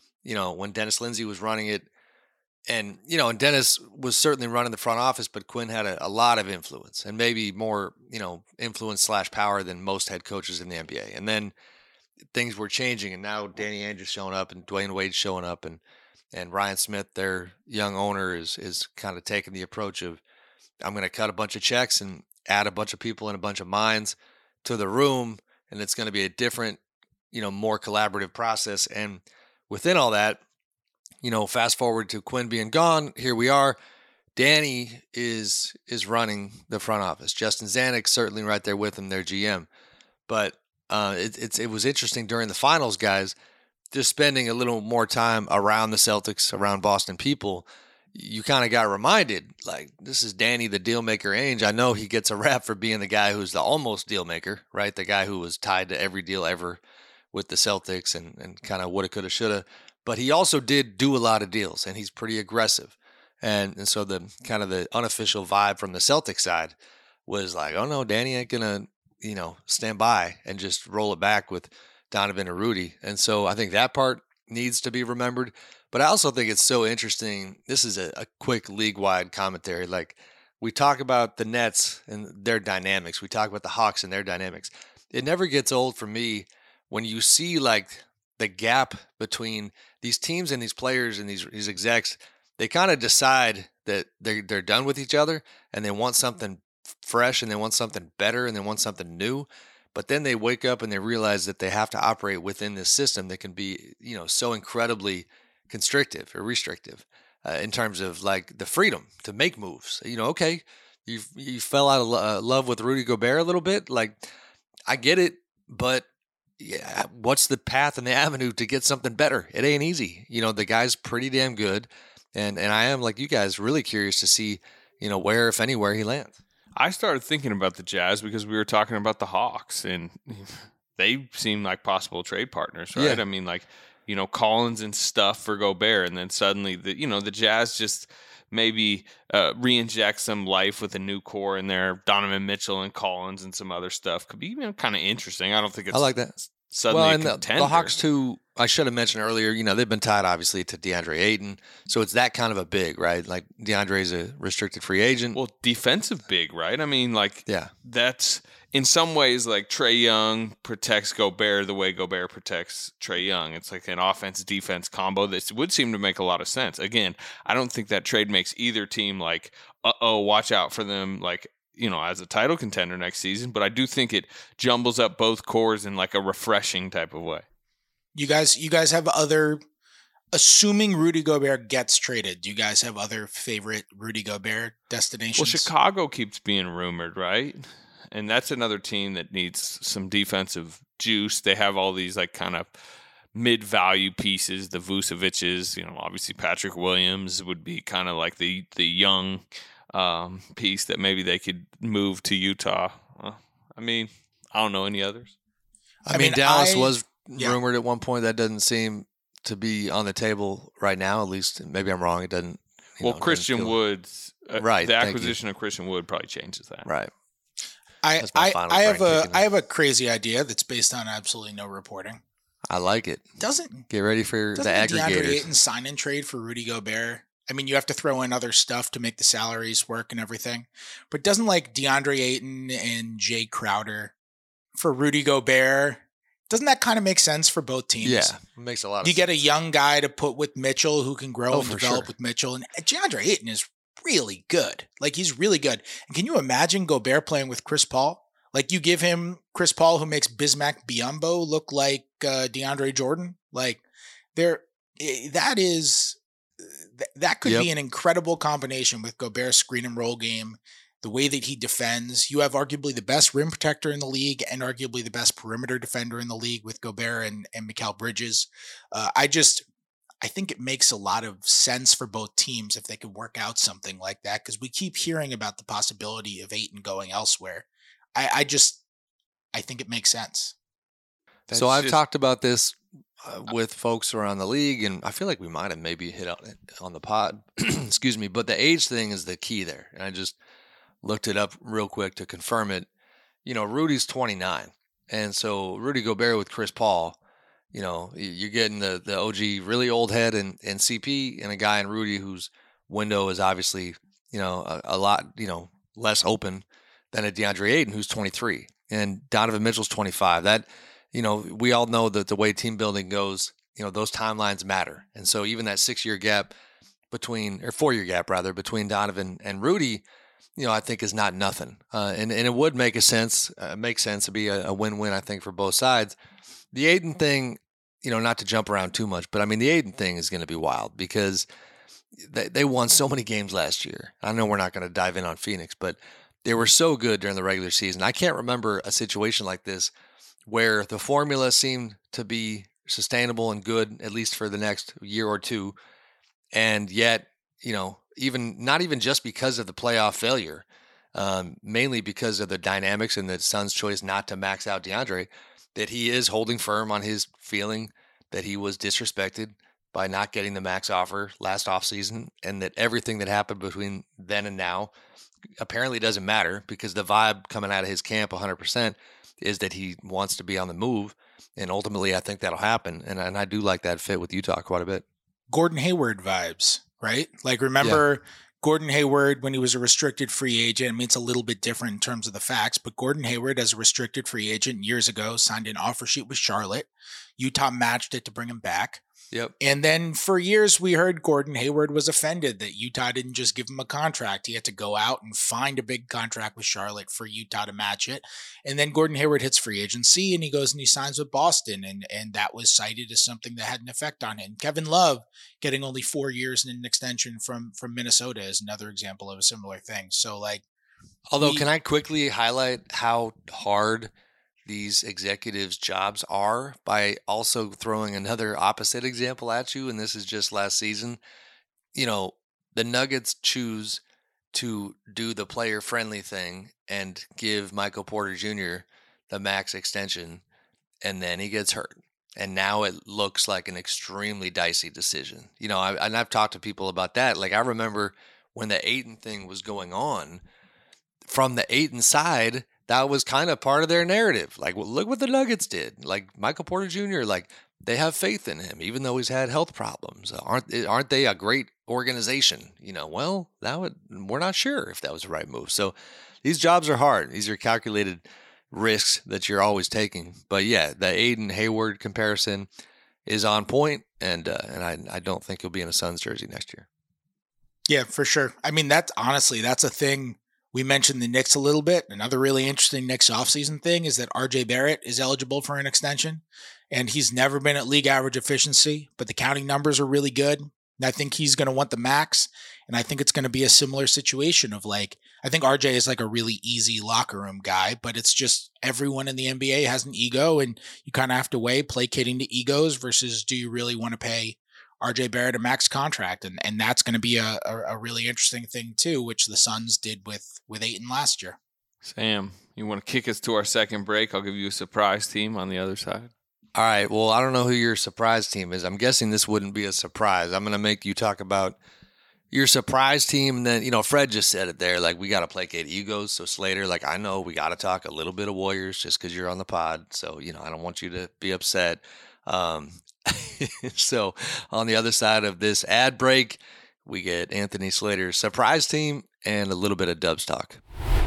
Dennis Lindsay was running it, and Dennis was certainly running the front office, but Quinn had a lot of influence, and maybe more, influence / power than most head coaches in the NBA. And then things were changing, and now Danny Ainge is showing up, and Dwayne Wade's showing up, and Ryan Smith, their young owner, is kind of taking the approach of, I'm going to cut a bunch of checks and add a bunch of people and a bunch of minds to the room, and it's going to be a different, more collaborative process. And within all that, fast forward to Quinn being gone, here we are. Danny is running the front office. Justin Zanuck certainly right there with him, their GM. But it was interesting during the finals, guys, just spending a little more time around the Celtics, around Boston people. You kind of got reminded, like, this is Danny the deal maker Ainge. I know he gets a rap for being the guy who's the almost deal maker, right? The guy who was tied to every deal ever with the Celtics and kind of woulda, coulda, shoulda. But he also did do a lot of deals, and he's pretty aggressive. And so the kind of the unofficial vibe from the Celtics side was like, oh no, Danny ain't gonna, stand by and just roll it back with Donovan or Rudy. And so I think that part needs to be remembered. But I also think it's so interesting. This is a quick league-wide commentary. Like, we talk about the Nets and their dynamics. We talk about the Hawks and their dynamics. It never gets old for me when you see like the gap between these teams and these players and these execs. They kind of decide that they're done with each other and they want something fresh and they want something better and they want something new. But then they wake up and they realize that they have to operate within this system that can be, so incredibly constrictive or restrictive in terms of like the freedom to make moves. Okay, you fell out of love with Rudy Gobert a little bit. Like, I get it, but yeah, what's the path and the avenue to get something better? It ain't easy. The guy's pretty damn good. And I am, like you guys, really curious to see, where, if anywhere, he lands. I started thinking about the Jazz because we were talking about the Hawks, and they seem like possible trade partners, right? Yeah. I mean, like, Collins and stuff for Gobert, and then suddenly, the Jazz just maybe re-inject some life with a new core in there. Donovan Mitchell and Collins and some other stuff could be kind of interesting. I don't think it's I like that. suddenly a and contender. the Hawks too, I should have mentioned earlier, they've been tied obviously to DeAndre Ayton. So it's that kind of a big, right? Like DeAndre's a restricted free agent. Well, defensive big, right? I mean, yeah, that's in some ways like Trae Young protects Gobert the way Gobert protects Trae Young. It's like an offense-defense combo that would seem to make a lot of sense. Again, I don't think that trade makes either team like, watch out for them, like, as a title contender next season. But I do think it jumbles up both cores in like a refreshing type of way. You guys have other, assuming Rudy Gobert gets traded, do you guys have other favorite Rudy Gobert destinations? Well, Chicago keeps being rumored, right? And that's another team that needs some defensive juice. They have all these like kind of mid-value pieces, the Vucevic's, obviously Patrick Williams would be kind of like the young piece that maybe they could move to Utah. I mean, I don't know any others. I mean, Dallas was rumored at one point. That doesn't seem to be on the table right now, at least. Maybe I'm wrong. It doesn't. Christian Woods, right? The acquisition of Christian Wood probably changes that, right? I have a crazy idea that's based on absolutely no reporting. I like it. Get ready for the aggregators. DeAndre Ayton sign and trade for Rudy Gobert. I mean, you have to throw in other stuff to make the salaries work and everything, but doesn't like DeAndre Ayton and Jay Crowder for Rudy Gobert? Doesn't that kind of make sense for both teams? Yeah, it makes a lot of sense. You get a young guy to put with Mitchell who can grow and develop with Mitchell. And DeAndre Ayton is really good. Like, he's really good. And can you imagine Gobert playing with Chris Paul? Like, you give him Chris Paul who makes Bismack Biyombo look like DeAndre Jordan. Like, that could be an incredible combination with Gobert's screen and roll game. The way that he defends, you have arguably the best rim protector in the league and arguably the best perimeter defender in the league with Gobert and Mikal Bridges. I think it makes a lot of sense for both teams if they could work out something like that, because we keep hearing about the possibility of Ayton going elsewhere. I think it makes sense. So I've talked about this with folks around the league, and I feel like we might have maybe hit on the pod. Excuse me, but the age thing is the key there, and I just looked it up real quick to confirm it. Rudy's 29. And so Rudy Gobert with Chris Paul, you're getting the OG really old head in CP and a guy in Rudy whose window is obviously, a lot, less open than a DeAndre Ayton who's 23. And Donovan Mitchell's 25. That, we all know that the way team building goes, those timelines matter. And so even that 4-year gap between Donovan and Rudy, I think is not nothing. And it would make sense to be a win-win, I think, for both sides. The Ayton thing, not to jump around too much, but I mean, the Ayton thing is going to be wild because they won so many games last year. I know we're not going to dive in on Phoenix, but they were so good during the regular season. I can't remember a situation like this where the formula seemed to be sustainable and good, at least for the next year or two. And yet, not even just because of the playoff failure, mainly because of the dynamics and the Suns' choice not to max out DeAndre, that he is holding firm on his feeling that he was disrespected by not getting the max offer last offseason, and that everything that happened between then and now apparently doesn't matter because the vibe coming out of his camp 100% is that he wants to be on the move. And ultimately, I think that'll happen. And I do like that fit with Utah quite a bit. Gordon Hayward vibes, right? Like, remember Gordon Hayward when he was a restricted free agent? I mean, it's a little bit different in terms of the facts, but Gordon Hayward as a restricted free agent years ago signed an offer sheet with Charlotte. Utah matched it to bring him back. Yep. And then for years we heard Gordon Hayward was offended that Utah didn't just give him a contract. He had to go out and find a big contract with Charlotte for Utah to match it. And then Gordon Hayward hits free agency and he goes and he signs with Boston. And that was cited as something that had an effect on him. Kevin Love getting only 4 years and an extension from Minnesota is another example of a similar thing. So can I quickly highlight how hard these executives' jobs are by also throwing another opposite example at you? And this is just last season. The Nuggets choose to do the player-friendly thing and give Michael Porter Jr. the max extension, and then he gets hurt. And now it looks like an extremely dicey decision. I've talked to people about that. Like, I remember when the Ayton thing was going on, from the Ayton side, that was kind of part of their narrative. Like, well, look what the Nuggets did. Like Michael Porter Jr., like they have faith in him, even though he's had health problems. Aren't they a great organization? Well, we're not sure if that was the right move. So these jobs are hard. These are calculated risks that you're always taking. But yeah, the Aiden Hayward comparison is on point, and I don't think he'll be in a Suns jersey next year. Yeah, for sure. I mean, that's a thing. We mentioned the Knicks a little bit. Another really interesting Knicks offseason thing is that RJ Barrett is eligible for an extension, and he's never been at league average efficiency, but the counting numbers are really good. And I think he's going to want the max, and I think it's going to be a similar situation of I think RJ is like a really easy locker room guy, but it's just everyone in the NBA has an ego, and you kind of have to weigh placating to egos versus do you really want to pay RJ Barrett a max contract, and that's going to be a really interesting thing too, which the Suns did with Ayton last year. Sam, you want to kick us to our second break? I'll give you a surprise team on the other side. All right. Well, I don't know who your surprise team is. I'm guessing this wouldn't be a surprise. I'm going to make you talk about your surprise team, and then Fred just said it there. Like, we got to placate egos. So Slater, I know we got to talk a little bit of Warriors just because you're on the pod. So I don't want you to be upset. So on the other side of this ad break, we get Anthony Slater's surprise team and a little bit of Dubs talk.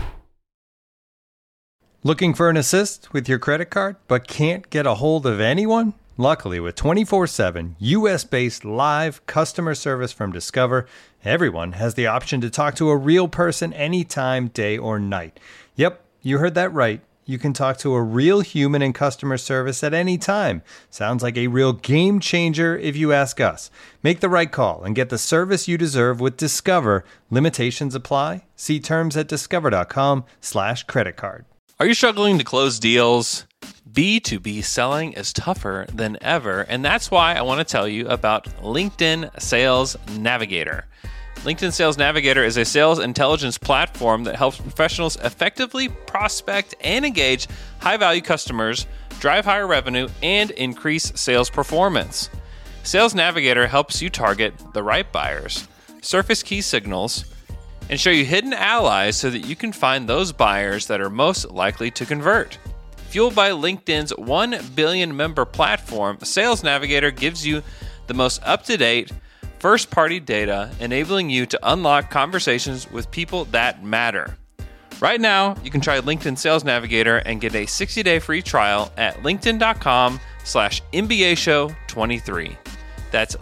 Looking for an assist with your credit card but can't get a hold of anyone? Luckily, with 24/7 US-based live customer service from Discover, everyone has the option to talk to a real person anytime, day or night. Yep, you heard that right. You can talk to a real human in customer service at any time. Sounds like a real game changer if you ask us. Make the right call and get the service you deserve with Discover. Limitations apply. See terms at discover.com/creditcard. Are you struggling to close deals? B2B selling is tougher than ever, and that's why I want to tell you about LinkedIn Sales Navigator. LinkedIn Sales Navigator is a sales intelligence platform that helps professionals effectively prospect and engage high-value customers, drive higher revenue, and increase sales performance. Sales Navigator helps you target the right buyers, surface key signals, and show you hidden allies so that you can find those buyers that are most likely to convert. Fueled by LinkedIn's 1 billion member platform, Sales Navigator gives you the most up-to-date, first-party data, enabling you to unlock conversations with people that matter. Right now, you can try LinkedIn Sales Navigator and get a 60-day free trial at linkedin.com/MBAshow23. That's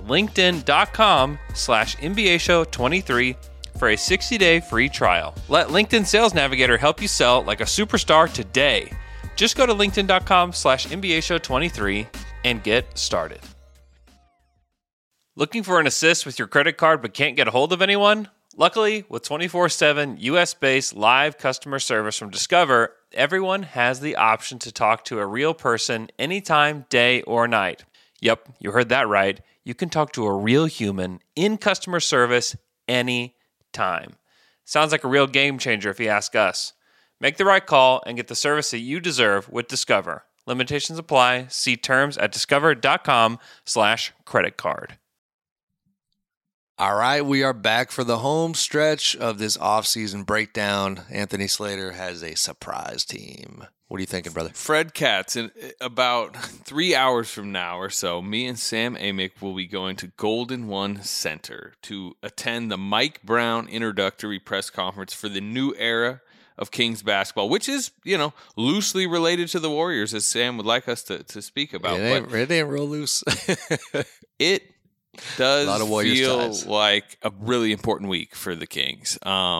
linkedin.com/MBAshow23 for a 60-day free trial. Let LinkedIn Sales Navigator help you sell like a superstar today. Just go to linkedin.com/MBAshow23 and get started. Looking for an assist with your credit card but can't get a hold of anyone? Luckily, with 24/7 US-based live customer service from Discover, everyone has the option to talk to a real person anytime, day or night. Yep, you heard that right. You can talk to a real human in customer service anytime. Sounds like a real game changer if you ask us. Make the right call and get the service that you deserve with Discover. Limitations apply. See terms at discover.com/creditcard. All right, we are back for the home stretch of this offseason breakdown. Anthony Slater has a surprise team. What are you thinking, brother? Fred Katz, in about 3 hours from now or so, me and Sam Amick will be going to Golden One Center to attend the Mike Brown introductory press conference for the new era of Kings basketball, which is, loosely related to the Warriors, as Sam would like us to speak about. It ain't real loose. It does feel ties. like a really important week for the Kings.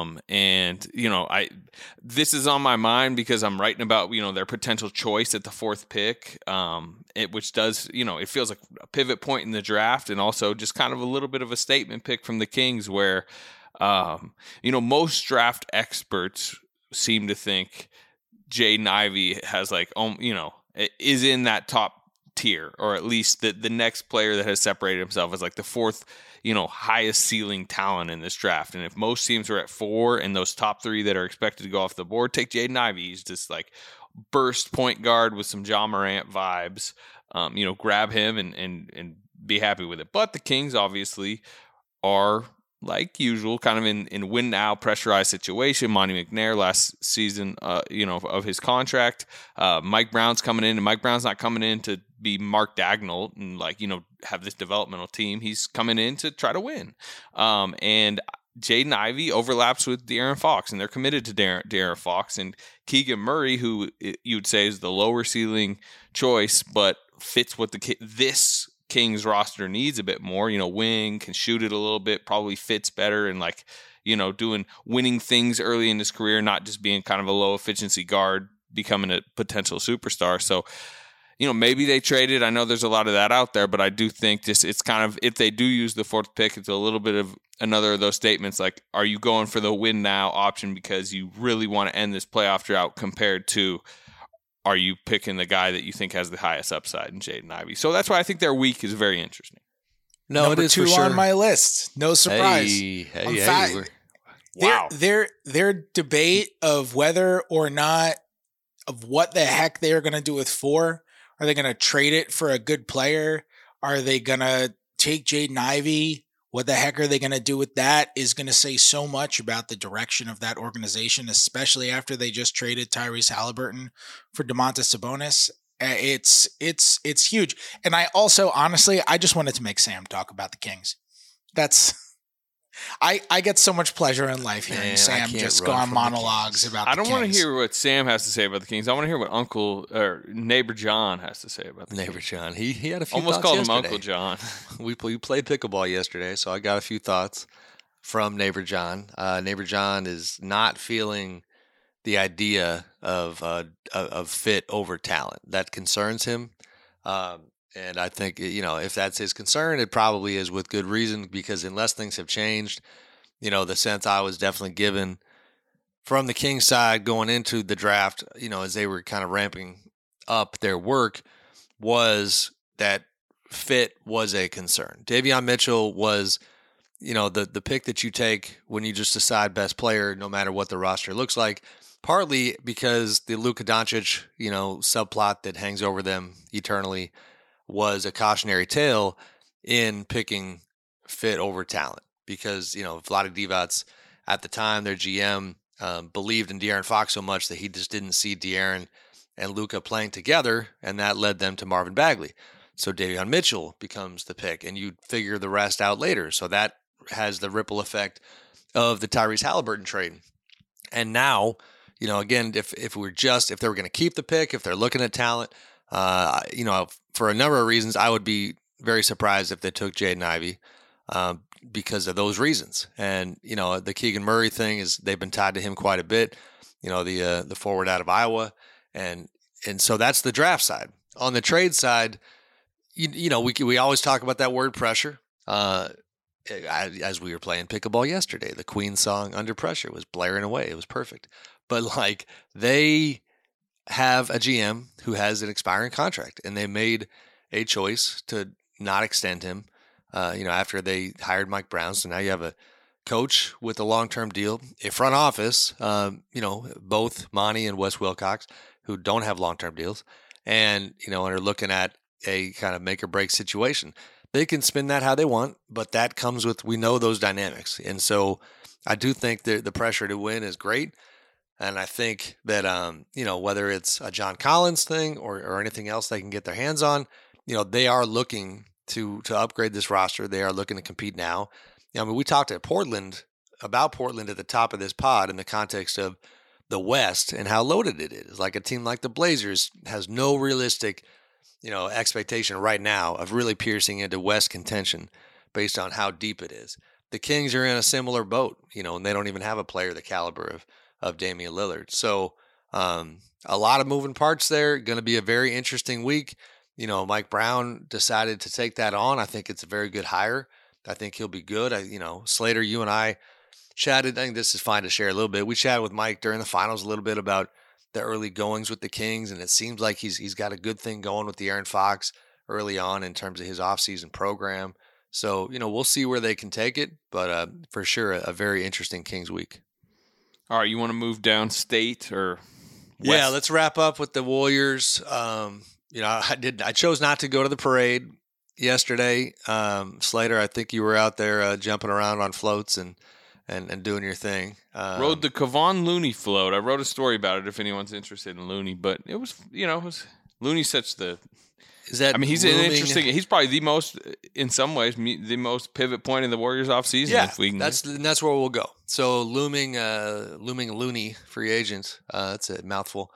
This is on my mind because I'm writing about, their potential choice at the fourth pick, which does, it feels like a pivot point in the draft, and also just kind of a little bit of a statement pick from the Kings where, most draft experts seem to think Jaden Ivey has is in that top tier, or at least the next player that has separated himself as like the fourth, highest ceiling talent in this draft. And if most teams are at 4 and those top 3 that are expected to go off the board take Jaden Ivey, he's just like burst point guard with some Ja Morant vibes. Grab him and be happy with it. But the Kings obviously are like usual, kind of in win now pressurized situation. Monty McNair last season, of his contract. Mike Brown's coming in, and Mike Brown's not coming in to be Mark Dagnall and have this developmental team. He's coming in to try to win. And Jaden Ivey overlaps with De'Aaron Fox, and they're committed to De'Aaron Fox. And Keegan Murray, who you'd say is the lower ceiling choice, but fits what this Kings roster needs a bit more. Wing, can shoot it a little bit, probably fits better, and doing winning things early in his career, not just being kind of a low efficiency guard, becoming a potential superstar. So, maybe they traded. I know there's a lot of that out there, but I do think it's kind of, if they do use the 4th pick, it's a little bit of another of those statements like, are you going for the win now option because you really want to end this playoff drought, compared to, are you picking the guy that you think has the highest upside in Jaden Ivey? So that's why I think their week is very interesting. No, Number it is 2 for sure on my list. No surprise. Wow. Their debate of whether or not, of what the heck they are going to do with 4. Are they going to trade it for a good player? Are they going to take Jaden Ivey? What the heck are they going to do with that is going to say so much about the direction of that organization, especially after they just traded Tyrese Halliburton for Domantas Sabonis. It's huge. And I also, honestly, I just wanted to make Sam talk about the Kings. I get so much pleasure in life hearing Sam just go on monologues about the Kings. I don't want to hear what Sam has to say about the Kings. I want to hear what Neighbor John has to say about the Neighbor Kings. John. He had a few almost thoughts called yesterday. him Uncle John. We played pickleball yesterday, so I got a few thoughts from Neighbor John. Neighbor John is not feeling the idea of fit over talent. That concerns him. And I think, if that's his concern, it probably is with good reason, because unless things have changed, the sense I was definitely given from the Kings side going into the draft, as they were kind of ramping up their work, was that fit was a concern. Davion Mitchell was, the pick that you take when you just decide best player, no matter what the roster looks like, partly because the Luka Doncic, subplot that hangs over them eternally was a cautionary tale in picking fit over talent, because, Vlade Divac at the time, their GM, believed in De'Aaron Fox so much that he just didn't see De'Aaron and Luka playing together, and that led them to Marvin Bagley. So Davion Mitchell becomes the pick, and you figure the rest out later. So that has the ripple effect of the Tyrese Halliburton trade. And now, again, if they were going to keep the pick, if they're looking at talent, for a number of reasons, I would be very surprised if they took Jaden Ivey because of those reasons. And, the Keegan Murray thing is they've been tied to him quite a bit, the forward out of Iowa. And so that's the draft side. On the trade side, we always talk about that word pressure. As we were playing pickleball yesterday, the Queen song Under Pressure was blaring away. It was perfect. But they have a GM who has an expiring contract, and they made a choice to not extend him, after they hired Mike Brown. So now you have a coach with a long-term deal, a front office, both Monty and Wes Wilcox, who don't have long-term deals, and are looking at a kind of make or break situation. They can spin that how they want, but that comes with, we know those dynamics. And so I do think the pressure to win is great. And I think that, whether it's a John Collins thing or anything else they can get their hands on, they are looking to upgrade this roster. They are looking to compete now. We talked about Portland at the top of this pod in the context of the West and how loaded it is. Like a team like the Blazers has no realistic, expectation right now of really piercing into West contention based on how deep it is. The Kings are in a similar boat, and they don't even have a player the caliber of Damian Lillard. So a lot of moving parts there. Going to be a very interesting week. Mike Brown decided to take that on. I think it's a very good hire. I think he'll be good. Slater, you and I chatted. I think this is fine to share a little bit. We chatted with Mike during the finals a little bit about the early goings with the Kings, and it seems like he's got a good thing going with De'Aaron Fox early on in terms of his offseason program. So, we'll see where they can take it, but for sure a very interesting Kings week. All right, you want to move downstate or west? Yeah, let's wrap up with the Warriors. I chose not to go to the parade. yesterday. Slater, I think you were out there jumping around on floats and doing your thing. Rode the Kevon Looney float. I wrote a story about it if anyone's interested in Looney, but it was Looney's such the. Is that? I mean, he's looming? an interesting. He's probably the most, in some ways, the most pivot point in the Warriors offseason. Yeah, if we can, that's where we'll go. So looming Looney free agent. That's a mouthful.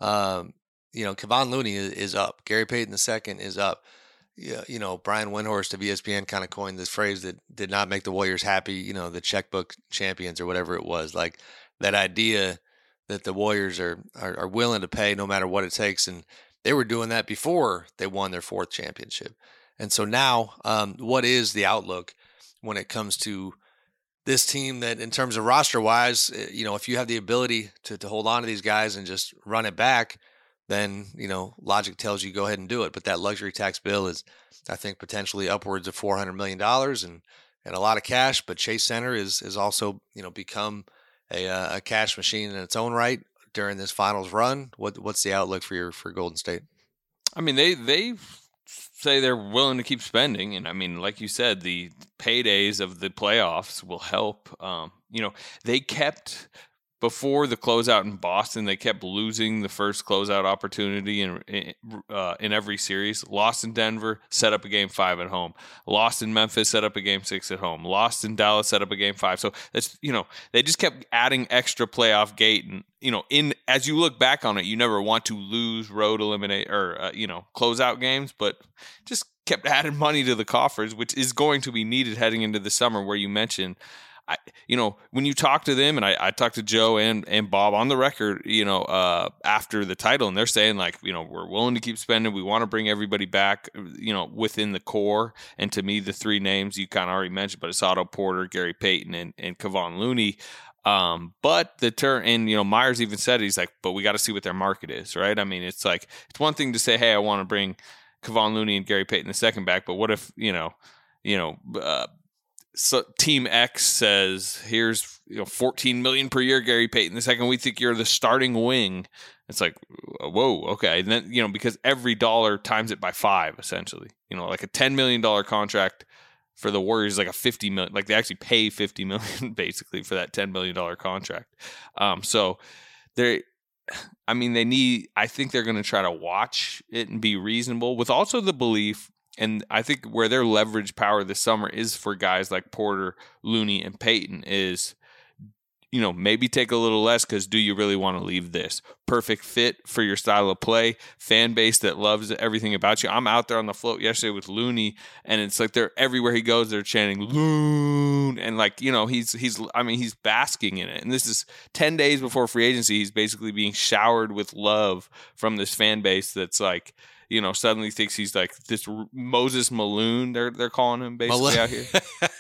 Kevon Looney is up. Gary Payton II is up. Yeah, Brian Windhorst of ESPN kind of coined this phrase that did not make the Warriors happy. The checkbook champions or whatever it was. Like that idea that the Warriors are willing to pay no matter what it takes, and they were doing that before they won their 4th championship. And so now, what is the outlook when it comes to this team that, in terms of roster wise, if you have the ability to hold on to these guys and just run it back, then, logic tells you go ahead and do it. But that luxury tax bill is, I think, potentially upwards of $400 million and a lot of cash. But Chase Center is also, become a cash machine in its own right during this finals run. What's the outlook for Golden State? I mean, they say they're willing to keep spending, and I mean, like you said, the paydays of the playoffs will help. They kept. Before the closeout in Boston, they kept losing the first closeout opportunity in every series. Lost in Denver, set up a Game 5 at home. Lost in Memphis, set up a Game 6 at home. Lost in Dallas, set up a Game 5. So that's they just kept adding extra playoff gate. And as you look back on it, you never want to lose road eliminate or closeout games, but just kept adding money to the coffers, which is going to be needed heading into the summer, where you mentioned. When you talk to them, and I talked to Joe and Bob on the record, after the title, and they're saying we're willing to keep spending. We want to bring everybody back, within the core. And to me, the 3 names you kind of already mentioned, but it's Otto Porter, Gary Payton, and Kevon Looney. But the turn, and Myers even said, he's like, but we got to see what their market is, right? I mean, it's like, it's one thing to say, hey, I want to bring Kevon Looney and Gary Payton II back, but what if so Team X says, here's $14 million per year, Gary Payton II. We think you're the starting wing. It's like, whoa, okay. And then because every dollar times it by 5, essentially. Like a $10 million contract for the Warriors, like a $50 million. Like they actually pay $50 million basically for that $10 million contract. So they need. I think they're going to try to watch it and be reasonable, with also the belief. And I think where their leverage power this summer is for guys like Porter, Looney, and Payton is, maybe take a little less, because do you really want to leave this? Perfect fit for your style of play, fan base that loves everything about you. I'm out there on the float yesterday with Looney, and it's like they're everywhere he goes, they're chanting Loon, and he's basking in it. And this is 10 days before free agency. He's basically being showered with love from this fan base that's like, suddenly thinks he's like this Moses Malone. They're calling him basically out here.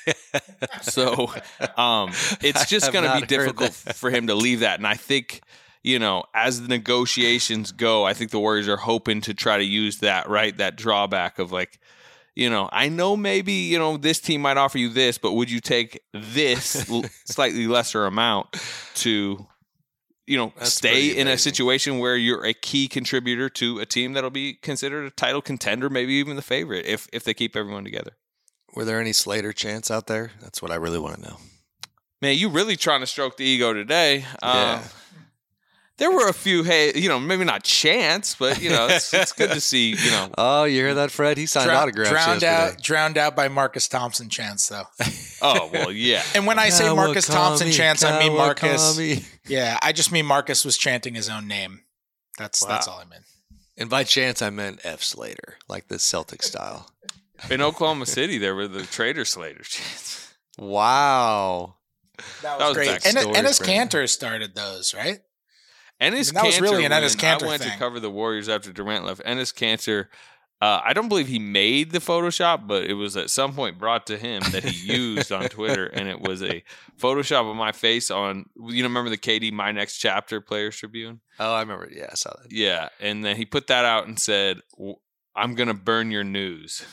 So it's just going to be difficult for him to leave that. And I think, as the negotiations go, I think the Warriors are hoping to try to use that, right? That drawback of like, I know maybe, this team might offer you this, but would you take this slightly lesser amount to stay in a situation where you're a key contributor to a team that'll be considered a title contender, maybe even the favorite, if they keep everyone together. Were there any Slater chants out there? That's what I really want to know. Man, you really trying to stroke the ego today. Yeah. There were a few, maybe not chants, but, it's good to see, Oh, you hear that, Fred? He signed autographs Drowned out by Marcus Thompson chants, though. Oh, well, yeah. And when I say Marcus Thompson chants, I mean Marcus. Yeah, I just mean Marcus was chanting his own name. That's all I meant. And by chants, I meant F. Slater, like the Celtic style. In Oklahoma City, there were the Trader Slater chants. Wow. That was great. Enes Kanter started those, right? That was really an Enes Kanter thing. I went to cover the Warriors after Durant left. Enes Kanter, I don't believe he made the Photoshop, but it was at some point brought to him that he used on Twitter, and it was a Photoshop of my face on, remember the KD My Next Chapter Players Tribune? Oh, I remember. Yeah, I saw that. Yeah, and then he put that out and said, I'm going to burn your news.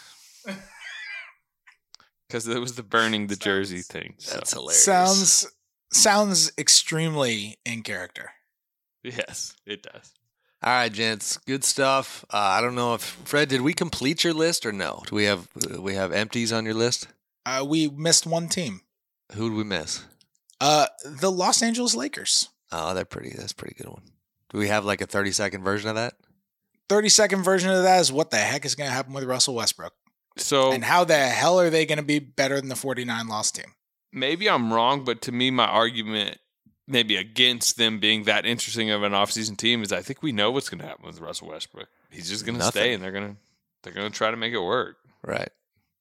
Because it was the burning the jersey thing. So. That's hilarious. Sounds extremely in character. Yes, it does. All right, gents, good stuff. I don't know if Fred, did we complete your list or no? Do we have empties on your list? We missed one team. Who did we miss? The Los Angeles Lakers. Oh, that's a pretty good one. Do we have like a 30-second version of that? 30-second version of that is what the heck is going to happen with Russell Westbrook. So, and how the hell are they going to be better than the 49 loss team? Maybe I'm wrong, but to me, my argument maybe against them being that interesting of an offseason team is I think we know what's going to happen with Russell Westbrook. He's just going to stay, and they're going to try to make it work. Right.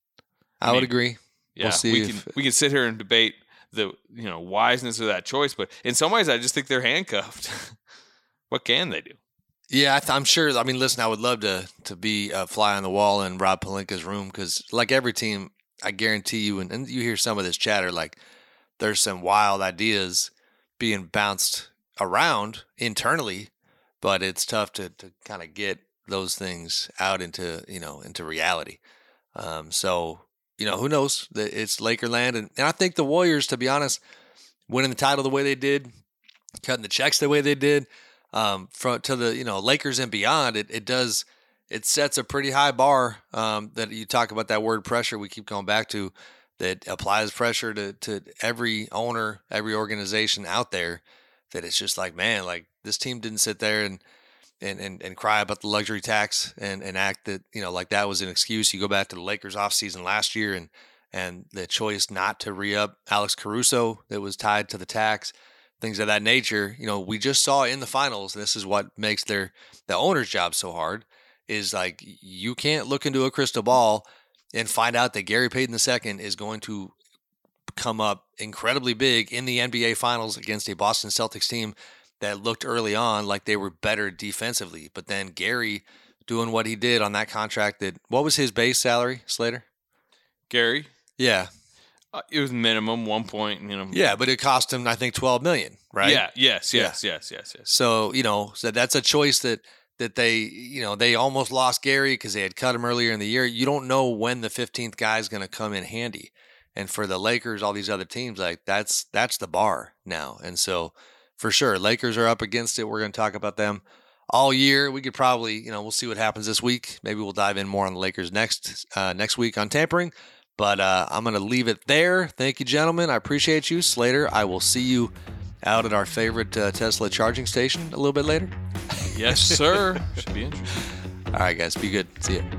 I would agree. Yeah, we'll see we can sit here and debate the wiseness of that choice, but in some ways, I just think they're handcuffed. What can they do? Yeah, I'm sure. I mean, listen, I would love to be a fly on the wall in Rob Pelinka's room because, like every team, I guarantee you, and you hear some of this chatter, like there's some wild ideas being bounced around internally, but it's tough to kind of get those things out into reality. So, who knows? It's Lakerland. And I think the Warriors, to be honest, winning the title the way they did, cutting the checks the way they did, to the, Lakers and beyond, it sets a pretty high bar, that you talk about that word pressure we keep going back to, that applies pressure to every owner, every organization out there, that it's just like, man, like this team didn't sit there and cry about the luxury tax and act that, like that was an excuse. You go back to the Lakers offseason last year and the choice not to re-up Alex Caruso that was tied to the tax, things of that nature. We just saw in the finals, this is what makes the owner's job so hard, is like you can't look into a crystal ball and find out that Gary Payton II is going to come up incredibly big in the NBA Finals against a Boston Celtics team that looked early on like they were better defensively. But then Gary doing what he did on that contract, what was his base salary, Slater? Gary? Yeah. It was minimum 1 point. Yeah, but it cost him, I think, $12 million, right? Yeah. Yes. So, so that's a choice that they almost lost Gary because they had cut him earlier in the year. You don't know when the 15th guy is going to come in handy. And for the Lakers, all these other teams, like that's the bar now. And so for sure, Lakers are up against it. We're going to talk about them all year. We could probably, we'll see what happens this week. Maybe we'll dive in more on the Lakers next week on tampering. But I'm going to leave it there. Thank you, gentlemen. I appreciate you. Slater, I will see you out at our favorite Tesla charging station a little bit later. Yes, sir. Should be interesting. All right, guys. Be good. See ya.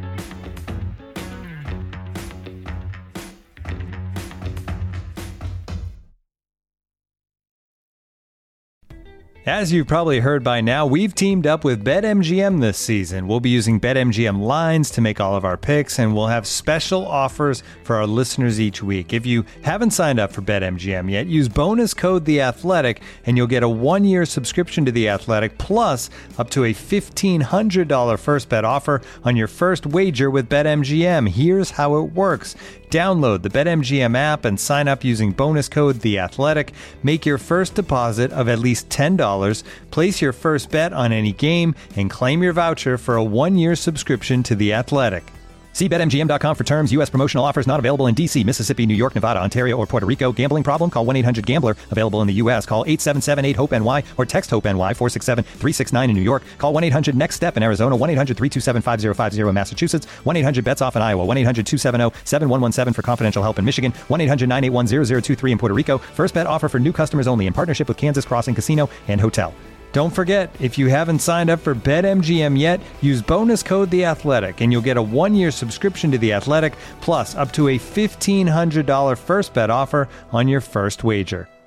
As you've probably heard by now, we've teamed up with BetMGM this season. We'll be using BetMGM lines to make all of our picks, and we'll have special offers for our listeners each week. If you haven't signed up for BetMGM yet, use bonus code The Athletic, and you'll get a 1-year subscription to The Athletic, plus up to a $1,500 first bet offer on your first wager with BetMGM. Here's how it works. Download the BetMGM app and sign up using bonus code The Athletic. Make your first deposit of at least $10. Place your first bet on any game and claim your voucher for a 1-year subscription to The Athletic. See BetMGM.com for terms. U.S. promotional offers not available in D.C., Mississippi, New York, Nevada, Ontario, or Puerto Rico. Gambling problem? Call 1-800-GAMBLER. Available in the U.S. Call 877-8-HOPE-NY or text HOPE-NY 467-369 in New York. Call 1-800-NEXT-STEP in Arizona. 1-800-327-5050 in Massachusetts. 1-800-BETS-OFF in Iowa. 1-800-270-7117 for confidential help in Michigan. 1-800-981-0023 in Puerto Rico. First bet offer for new customers only in partnership with Kansas Crossing Casino and Hotel. Don't forget, if you haven't signed up for BetMGM yet, use bonus code The Athletic, and you'll get a 1-year subscription to The Athletic, plus up to a $1,500 first bet offer on your first wager.